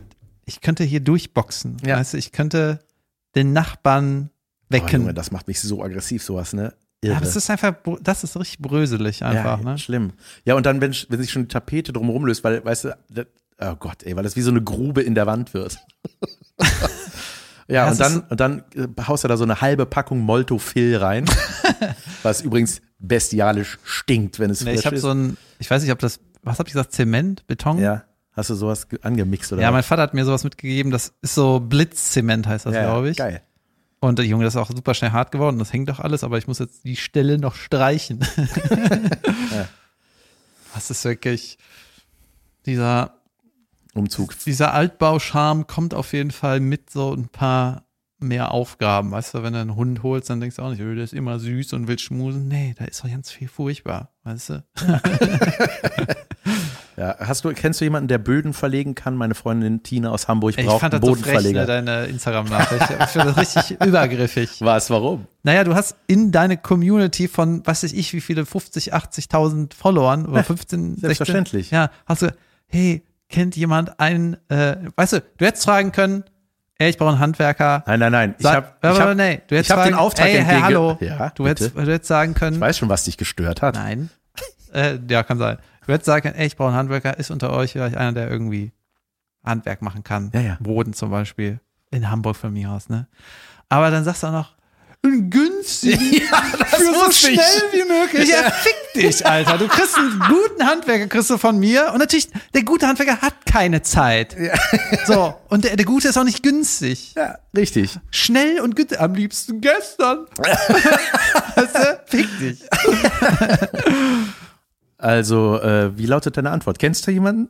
B: ich könnte hier durchboxen.
A: Ja.
B: Weißt du, ich könnte den Nachbarn wecken.
A: Oh, Junge, das macht mich so aggressiv, sowas, ne? Irre.
B: Ja, das ist einfach, das ist richtig bröselig einfach,
A: ja,
B: ne?
A: Schlimm. Ja, und dann, wenn, wenn sich schon die Tapete drumherum löst, weil, weißt du, das, oh Gott, ey, weil das wie so eine Grube in der Wand wird. ja,
B: Ja,
A: und dann, und dann äh, haust du da so eine halbe Packung Molto-Fill rein, was übrigens bestialisch stinkt, wenn es
B: Nee,
A: frisch
B: ich habe
A: ist.
B: so ein, ich weiß nicht, ob das, was habe ich gesagt, Zement, Beton?
A: Ja, hast du sowas ge- angemixt oder
B: Ja,
A: was?
B: mein Vater hat mir sowas mitgegeben, das ist so Blitzzement heißt das,
A: Ja, ja,
B: glaube ich.
A: Geil.
B: Und der Junge, das ist auch super schnell hart geworden, das hängt doch alles, aber ich muss jetzt die Stelle noch streichen.
A: Ja.
B: Das ist wirklich, dieser,
A: Umzug.
B: dieser Altbauscharme kommt auf jeden Fall mit so ein paar mehr Aufgaben. Weißt du, wenn du einen Hund holst, dann denkst du auch nicht, oh, der ist immer süß und will schmusen. Nee, da ist doch ganz viel furchtbar, weißt du?
A: Ja, hast du, kennst du jemanden, der Böden verlegen kann? Meine Freundin Tina aus Hamburg
B: Ich
A: braucht
B: fand
A: einen
B: das so frech, ne,
A: Bodenverleger.
B: deine Instagram-Nachricht. Ich finde das richtig übergriffig.
A: Was, warum?
B: Naja, du hast in deine Community von, was weiß ich, wie viele, fünfzig, achtzigtausend Followern oder fünfzehn, sechzehn.
A: Selbstverständlich.
B: Ja, hast du, hey, kennt jemand einen, äh, weißt du, du hättest fragen können, ey, ich brauche einen Handwerker.
A: Nein, nein, nein. Ich
B: Sag-
A: hab,
B: aber
A: ich hab,
B: nee, du hättest
A: ich hab den
B: fragen,
A: Auftrag
B: ey, Herr,
A: entgegen-
B: hallo.
A: Ja,
B: du, hättest,
A: bitte.
B: du hättest sagen können,
A: Ich weiß schon, was dich gestört hat.
B: nein. äh, ja, kann sein. Du hättest sagen können, ey, ich brauche einen Handwerker, ist unter euch vielleicht einer, der irgendwie Handwerk machen kann.
A: Ja, ja.
B: Boden zum Beispiel. In Hamburg von mir aus, ne? Aber dann sagst du auch noch, einen günstigen,
A: Ja, das
B: für so
A: wusste ich.
B: schnell wie möglich. Ja, fick dich, Alter. Du kriegst einen guten Handwerker, kriegst du von mir. Und natürlich, der gute Handwerker hat keine Zeit. So, und der, der gute ist auch nicht günstig.
A: Ja, richtig.
B: Schnell und günstig. Am liebsten gestern. Weißt du? Fick dich.
A: Also, äh, wie lautet deine Antwort? Kennst du jemanden?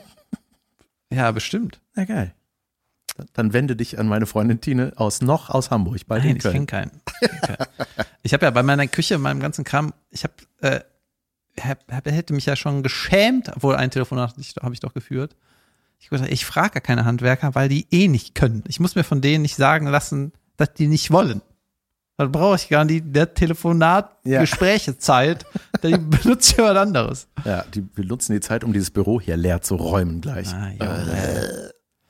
B: Ja, bestimmt.
A: Na geil. Dann- Dann wende dich an meine Freundin Tine aus noch aus Hamburg, bald
B: Nein,
A: in
B: ich kenne
A: Köln.
B: keinen. Ich kenn keinen. Ich habe ja bei meiner Küche, in meinem ganzen Kram, ich habe, äh, hab, hab, hätte mich ja schon geschämt, obwohl ein Telefonat habe ich doch geführt. Ich gesagt, ich frage gar keine Handwerker, weil die eh nicht können. Ich muss mir von denen nicht sagen lassen, dass die nicht wollen. Dann brauche ich gar nicht der Telefonat,
A: Ja.
B: Gesprächezeit, die benutze ich was anderes.
A: Ja, die, wir nutzen die Zeit, um dieses Büro hier leer zu räumen gleich.
B: Ah, Junge.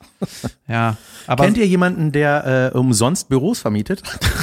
B: Ja, aber
A: Kennt ihr jemanden, der äh, umsonst Büros vermietet?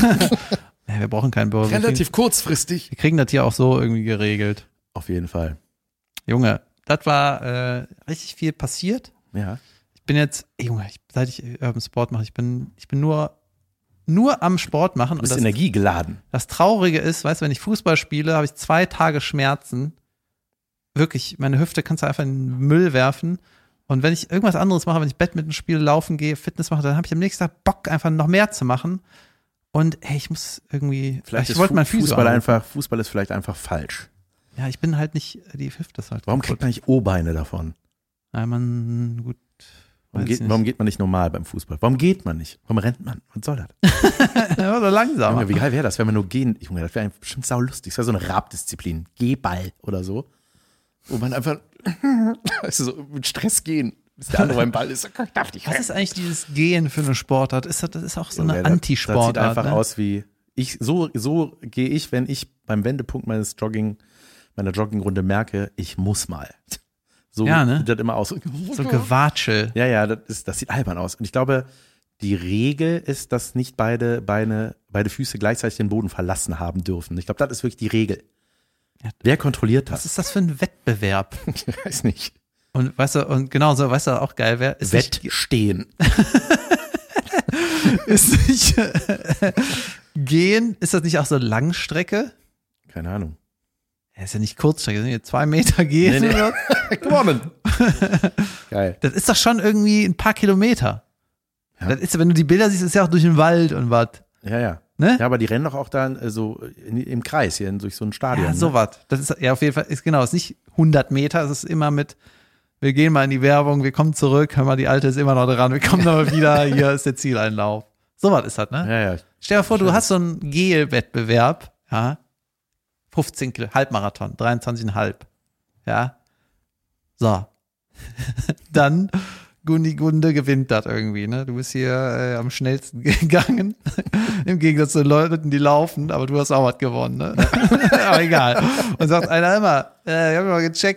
B: ja, wir brauchen keinen Büro. Wir kriegen,
A: Relativ kurzfristig.
B: wir kriegen das hier auch so irgendwie geregelt.
A: Auf jeden Fall.
B: Junge, das war äh, richtig viel passiert.
A: Ja.
B: Ich bin jetzt, ey, Junge, ich, seit ich Urban Sport mache, ich bin, ich bin nur, nur am Sport machen.
A: Du bist
B: und das,
A: energiegeladen.
B: das Traurige ist, weißt du, wenn ich Fußball spiele, habe ich zwei Tage Schmerzen. Wirklich, meine Hüfte kannst du einfach in den Müll werfen. Und wenn ich irgendwas anderes mache, wenn ich Badminton spiele, laufen gehe, Fitness mache, dann habe ich am nächsten Tag Bock, einfach noch mehr zu machen. Und hey, ich muss irgendwie,
A: Vielleicht
B: ich
A: ist
B: wollte
A: Fu-
B: mein Physio
A: Fußball
B: anrufen.
A: einfach, Fußball ist vielleicht einfach falsch.
B: Ja, ich bin halt nicht, die Hüfte ist halt
A: Warum
B: kaputt.
A: kriegt man nicht O-Beine davon?
B: Ja, man, gut.
A: Warum
B: weiß
A: geht,
B: nicht.
A: warum geht man nicht normal beim Fußball? Warum geht man nicht? Warum rennt man? Was soll das?
B: Ja, so langsam.
A: Junge, wie geil wäre das, wenn man nur gehen, Junge, das wäre bestimmt saulustig. Das wäre so eine Rabdisziplin. Gehball oder so. Wo man einfach, weißt du, so mit Stress gehen, bis der andere beim Ball ist. Ich darf nicht
B: Was ist eigentlich dieses Gehen für eine Sportart? Ist das, das ist auch so eine
A: Junge, das-
B: Antisportart.
A: Das sieht einfach
B: ne?
A: aus wie, ich, so, so gehe ich, wenn ich beim Wendepunkt meines Jogging, meiner Joggingrunde merke, ich muss mal. So
B: Ja, ne?
A: sieht das immer aus.
B: So Gewatschel.
A: Ja, ja, das, ist, das sieht albern aus. Und ich glaube, die Regel ist, dass nicht beide Beine, beide Füße gleichzeitig den Boden verlassen haben dürfen. Ich glaube, das ist wirklich die Regel.
B: Ja.
A: Wer kontrolliert
B: Was
A: das?
B: ist das für ein Wettbewerb?
A: Ich weiß nicht.
B: Und weißt du, und genau so, weißt du, auch geil wäre, ist nicht,
A: Wettstehen.
B: ist nicht Gehen, ist das nicht auch so Langstrecke?
A: Keine Ahnung.
B: Ja, ist ja nicht Kurzstrecke, sind hier zwei Meter gehen.
A: Nee, nee.
B: oder?
A: Gewonnen. Geil.
B: Das ist doch schon irgendwie ein paar Kilometer.
A: Ja.
B: Das ist, wenn du die Bilder siehst, ist ja auch durch den Wald und was.
A: Ja, ja.
B: Ne?
A: Ja, aber die rennen doch auch dann äh, so in, im Kreis hier in, durch so ein Stadion.
B: Ja,
A: ne?
B: sowas. Das ist ja auf jeden Fall, ist genau, es ist nicht hundert Meter, es ist immer mit, wir gehen mal in die Werbung, wir kommen zurück, hör mal, die Alte ist immer noch dran, wir kommen aber wieder, hier ist der Zieleinlauf. Sowas ist das, ne?
A: Ja, ja.
B: Stell dir vor, du hast so einen Gel-Wettbewerb, ja, fünfzehn Kilo, Halbmarathon, dreiundzwanzig Komma fünf, ja. So. Dann Gundi Gunde gewinnt das irgendwie, ne? Du bist hier äh, am schnellsten gegangen. Im Gegensatz zu Leuten, die laufen, aber du hast auch was gewonnen, ne? Aber egal. Und sagt einer immer, äh, ich hab mal gecheckt,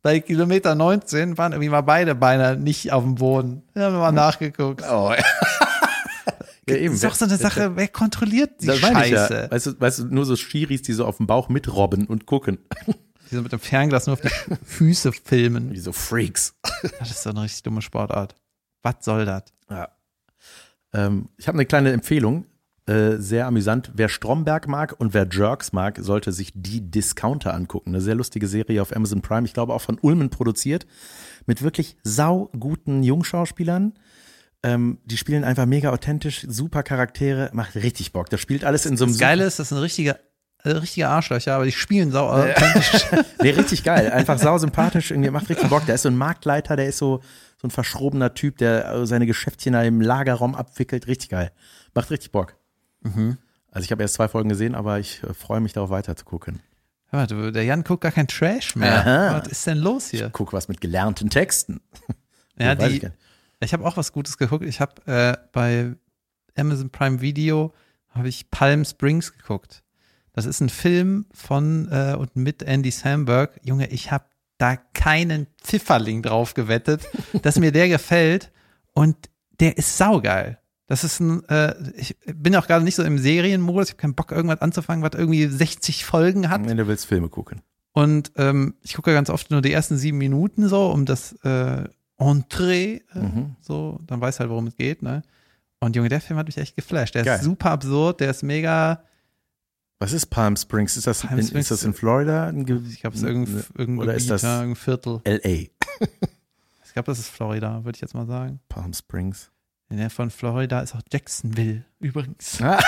B: bei Kilometer neunzehn waren irgendwie mal beide Beine nicht auf dem Boden. Da haben wir mal nachgeguckt.
A: Oh, ja. Ja, eben.
B: Das ist doch so eine Sache, wer kontrolliert die
A: das meine ich
B: Scheiße?
A: Ja. Weißt du, weißt du, nur so Schiris, die so auf dem Bauch mitrobben und gucken.
B: Die so mit dem Fernglas nur auf die Füße filmen.
A: Wie so Freaks.
B: Das ist so eine richtig dumme Sportart. Was soll das?
A: Ja. Ähm, ich habe eine kleine Empfehlung. Äh, sehr amüsant. Wer Stromberg mag und wer Jerks mag, sollte sich Die Discounter angucken. Eine sehr lustige Serie auf Amazon Prime. Ich glaube auch von Ulmen produziert. Mit wirklich sauguten Jungschauspielern. Ähm, die spielen einfach mega authentisch, super Charaktere, macht richtig Bock. Das spielt alles in so einem.
B: Das Geile ist, das sind richtige, äh, richtige Arschlöcher, aber die spielen sau authentisch.
A: Nee, richtig geil. Einfach sau sympathisch, irgendwie macht richtig Bock. Der ist so ein Marktleiter, der ist so, so ein verschrobener Typ, der seine Geschäftchen da im Lagerraum abwickelt. Richtig geil. Macht richtig Bock.
B: Mhm.
A: Also ich habe erst zwei Folgen gesehen, aber ich äh, freue mich darauf weiter zu gucken.
B: Hör mal, der Jan guckt gar kein Trash mehr.
A: Aha.
B: Was ist denn los hier?
A: Ich guck was mit gelernten Texten.
B: Ja,
A: So, weiß
B: die,
A: ich gar nicht.
B: ich habe auch was Gutes geguckt. Ich habe äh, bei Amazon Prime Video habe ich Palm Springs geguckt. Das ist ein Film von äh, und mit Andy Samberg. Junge, ich habe da keinen Pfifferling drauf gewettet, dass mir der gefällt und der ist saugeil. Das ist ein, äh, ich bin auch gerade nicht so im Serienmodus, ich habe keinen Bock, irgendwas anzufangen, was irgendwie sechzig Folgen hat.
A: Wenn du willst Filme gucken.
B: Und ähm, ich gucke ganz oft nur die ersten sieben Minuten so, um das äh, Entree, äh,
A: Mhm.
B: so, dann weiß halt, worum es geht, ne? Und Junge, der Film hat mich echt geflasht. Der
A: Geil.
B: ist super absurd, der ist mega,
A: Was ist Palm Springs? Ist das,
B: Palm
A: in,
B: Springs-
A: ist das in Florida? Ein Ge-
B: ich glaube, es ist irgendein, irgendein
A: Oder ist
B: Gebiet,
A: das
B: ja, irgendein Viertel.
A: L A?
B: Ich glaube, das ist Florida, würde ich jetzt mal sagen.
A: Palm Springs.
B: In der von Florida ist auch Jacksonville, übrigens.
A: Ah.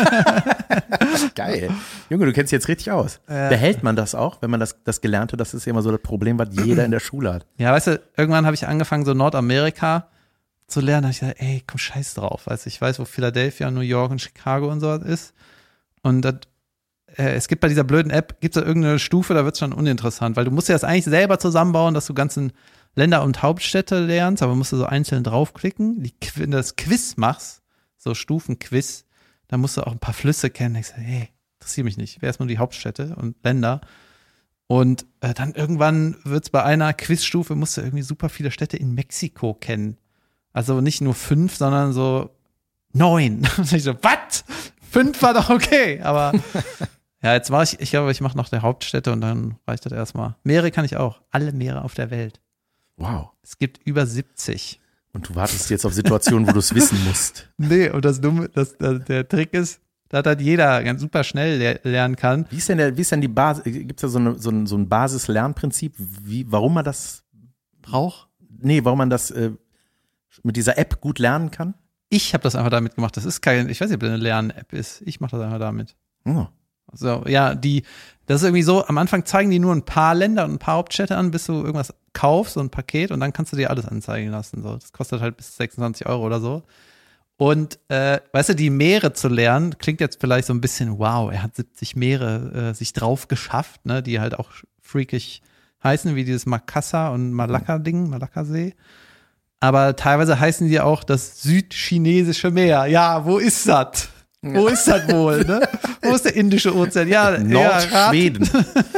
A: Geil. Junge, du kennst dich jetzt richtig aus.
B: Äh.
A: Behält man das auch, wenn man das, das Gelernte, das ist ja immer so das Problem, was jeder in der Schule hat.
B: Ja, weißt du, irgendwann habe ich angefangen, so Nordamerika zu lernen. Da habe ich gesagt, ey, komm, scheiß drauf. Weißt du, ich weiß, wo Philadelphia, New York und Chicago und so ist. Und das, äh, es gibt bei dieser blöden App, gibt es da irgendeine Stufe, da wird es schon uninteressant, weil du musst ja das eigentlich selber zusammenbauen, dass du ganzen Länder und Hauptstädte lernst, aber musst du so einzeln draufklicken. Die, wenn du das Quiz machst, so Stufenquiz, dann musst du auch ein paar Flüsse kennen. Ich sage, hey, interessiert mich nicht. Wer erstmal die Hauptstädte und Länder. Und äh, dann irgendwann wird's bei einer Quizstufe, musst du irgendwie super viele Städte in Mexiko kennen. Also nicht nur fünf, sondern so neun. Und ich so, was? Fünf war doch okay. Aber ja, jetzt war ich, ich glaube, ich mache noch der Hauptstädte und dann reicht das erstmal. Meere kann ich auch. Alle Meere auf der Welt.
A: Wow.
B: Es gibt über siebzig.
A: Und du wartest jetzt auf Situationen, wo du es wissen musst.
B: Nee, und das Dumme, das, das, der Trick ist, dass halt jeder ganz super schnell le- lernen kann.
A: Wie ist denn der, wie ist denn die Basis, gibt es da so, eine, so ein, so ein Basis-Lernprinzip, wie, warum man das
B: Braucht?
A: Nee, warum man das äh, mit dieser App gut lernen kann?
B: Ich habe das einfach damit gemacht. Das ist kein, ich weiß nicht, ob das eine Lern-App ist. Ich mache das einfach damit.
A: Oh.
B: So, ja, die, das ist irgendwie so, am Anfang zeigen die nur ein paar Länder und ein paar Hauptstädte an, bis du irgendwas kaufst, so ein Paket, und dann kannst du dir alles anzeigen lassen. So. Das kostet halt bis sechsundzwanzig Euro oder so. Und, äh, weißt du, die Meere zu lernen, klingt jetzt vielleicht so ein bisschen, wow, er hat siebzig Meere äh, sich drauf geschafft, ne, die halt auch freakig heißen, wie dieses Makassar und Malakka-Ding, Malakka-See. Aber teilweise heißen die auch das südchinesische Meer. Ja, wo ist das? Wo ist das wohl, ne? Wo ist der Indische Ozean? Ja,
A: Nordschweden.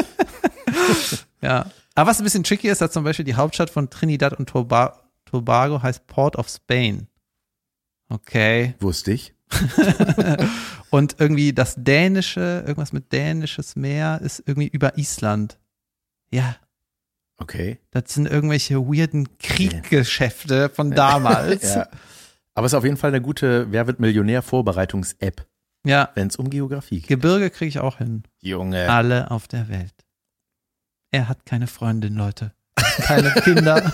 B: Ja. Aber was ein bisschen tricky ist, dass zum Beispiel die Hauptstadt von Trinidad und Toba- Tobago heißt Port of Spain. Okay.
A: Wusste ich.
B: Und irgendwie das Dänische, irgendwas mit dänisches Meer ist irgendwie über Island. Ja,
A: Okay.
B: das sind irgendwelche weirden Krieggeschäfte von damals.
A: Ja. Aber es ist auf jeden Fall eine gute Wer wird Millionär-Vorbereitungs-App,
B: Ja,
A: wenn es um Geografie geht.
B: Gebirge kriege ich auch hin.
A: Junge.
B: Alle auf der Welt. Er hat keine Freundin, Leute. Keine Kinder.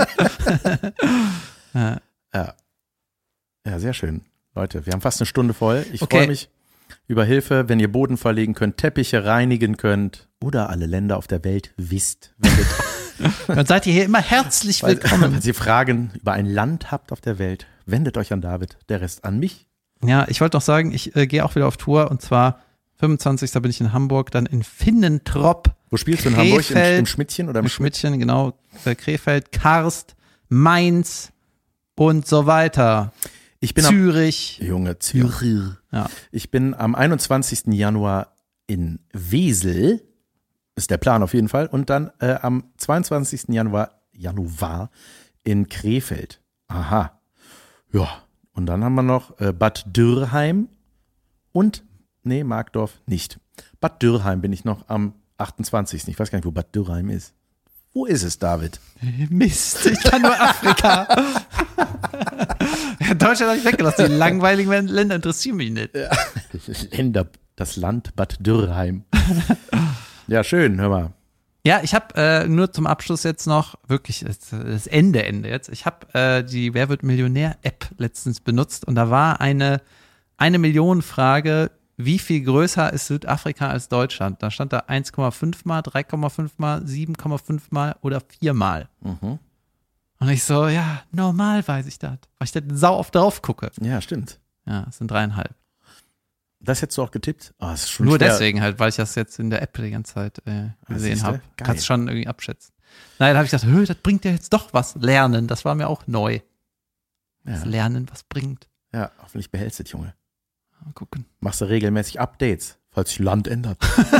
B: Ja.
A: Ja. Ja, sehr schön. Leute, wir haben fast eine Stunde voll. Ich
B: Okay.
A: freue mich über Hilfe, wenn ihr Boden verlegen könnt, Teppiche reinigen könnt oder alle Länder auf der Welt wisst. Wendet,
B: Dann seid ihr hier immer herzlich willkommen.
A: falls ihr Fragen über ein Land habt auf der Welt, wendet euch an David, der Rest an mich.
B: Ja, ich wollte noch sagen, ich äh, gehe auch wieder auf Tour, und zwar fünfundzwanzigsten bin ich in Hamburg, dann in Finnentrop,
A: Wo spielst du in Hamburg? Im,
B: Krefeld,
A: Im Schmidtchen oder im
B: im
A: Schmidt?
B: Schmidtchen, genau, äh, Krefeld, Karst, Mainz und so weiter.
A: Ich bin am,
B: Zürich.
A: Junge, Zürich.
B: Ja.
A: Ich bin am einundzwanzigsten Januar in Wesel. ist der Plan auf jeden Fall. Und dann äh, am zweiundzwanzigsten Januar, Januar in Krefeld. Aha. Ja, und dann haben wir noch äh, Bad Dürrheim und, nee, Markdorf nicht. Bad Dürrheim bin ich noch am achtundzwanzigsten Ich weiß gar nicht, wo Bad Dürrheim ist. Wo ist es, David?
B: Mist, ich kann nur Afrika. Deutschland habe ich weggelassen. Die langweiligen Länder interessieren mich nicht.
A: Ja. Länder, das Land Bad Dürrheim. Ja, schön, hör mal.
B: Ja, ich habe äh, nur zum Abschluss jetzt noch, wirklich das, das Ende, Ende jetzt. Ich habe äh, die Wer wird Millionär-App letztens benutzt und da war eine eine Million Frage, wie viel größer ist Südafrika als Deutschland? Da stand da eins Komma fünf mal, drei Komma fünf mal, sieben Komma fünf mal oder vier mal.
A: Mhm.
B: Und ich so, ja, normal weiß ich das, weil ich da sau oft drauf gucke.
A: Ja, stimmt.
B: Ja, es sind dreieinhalb.
A: Das hättest du auch getippt? Oh, das ist schon
B: Nur
A: schwer.
B: deswegen halt, weil ich das jetzt in der App die ganze Zeit äh, gesehen
A: siehste?
B: habe.
A: Geil.
B: Kannst schon irgendwie abschätzen. Nein, da habe ich gedacht, hö, das bringt ja jetzt doch was. Lernen, das war mir auch neu. Das
A: Ja.
B: Lernen, was bringt.
A: Ja, hoffentlich behältst du das, Junge.
B: Mal gucken.
A: Machst du regelmäßig Updates, falls sich Land ändert.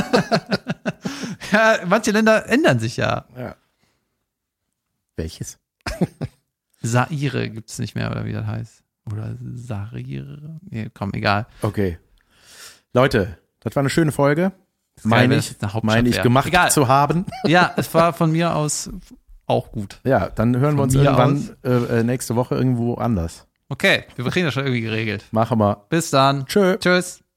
B: Ja, manche Länder ändern sich ja.
A: Ja. Welches?
B: Zaire gibt's nicht mehr, oder wie das heißt. Oder Sarire. Nee, komm, egal.
A: Okay. Leute, das war eine schöne Folge. Meine ich, meine ich gemacht
B: egal.
A: zu haben.
B: Ja, es war von mir aus auch gut.
A: Ja, dann hören wir
B: Von
A: uns
B: mir
A: irgendwann äh, nächste Woche irgendwo anders.
B: Okay, wir kriegen das schon irgendwie geregelt.
A: Machen wir.
B: Bis dann.
A: Tschö.
B: Tschüss.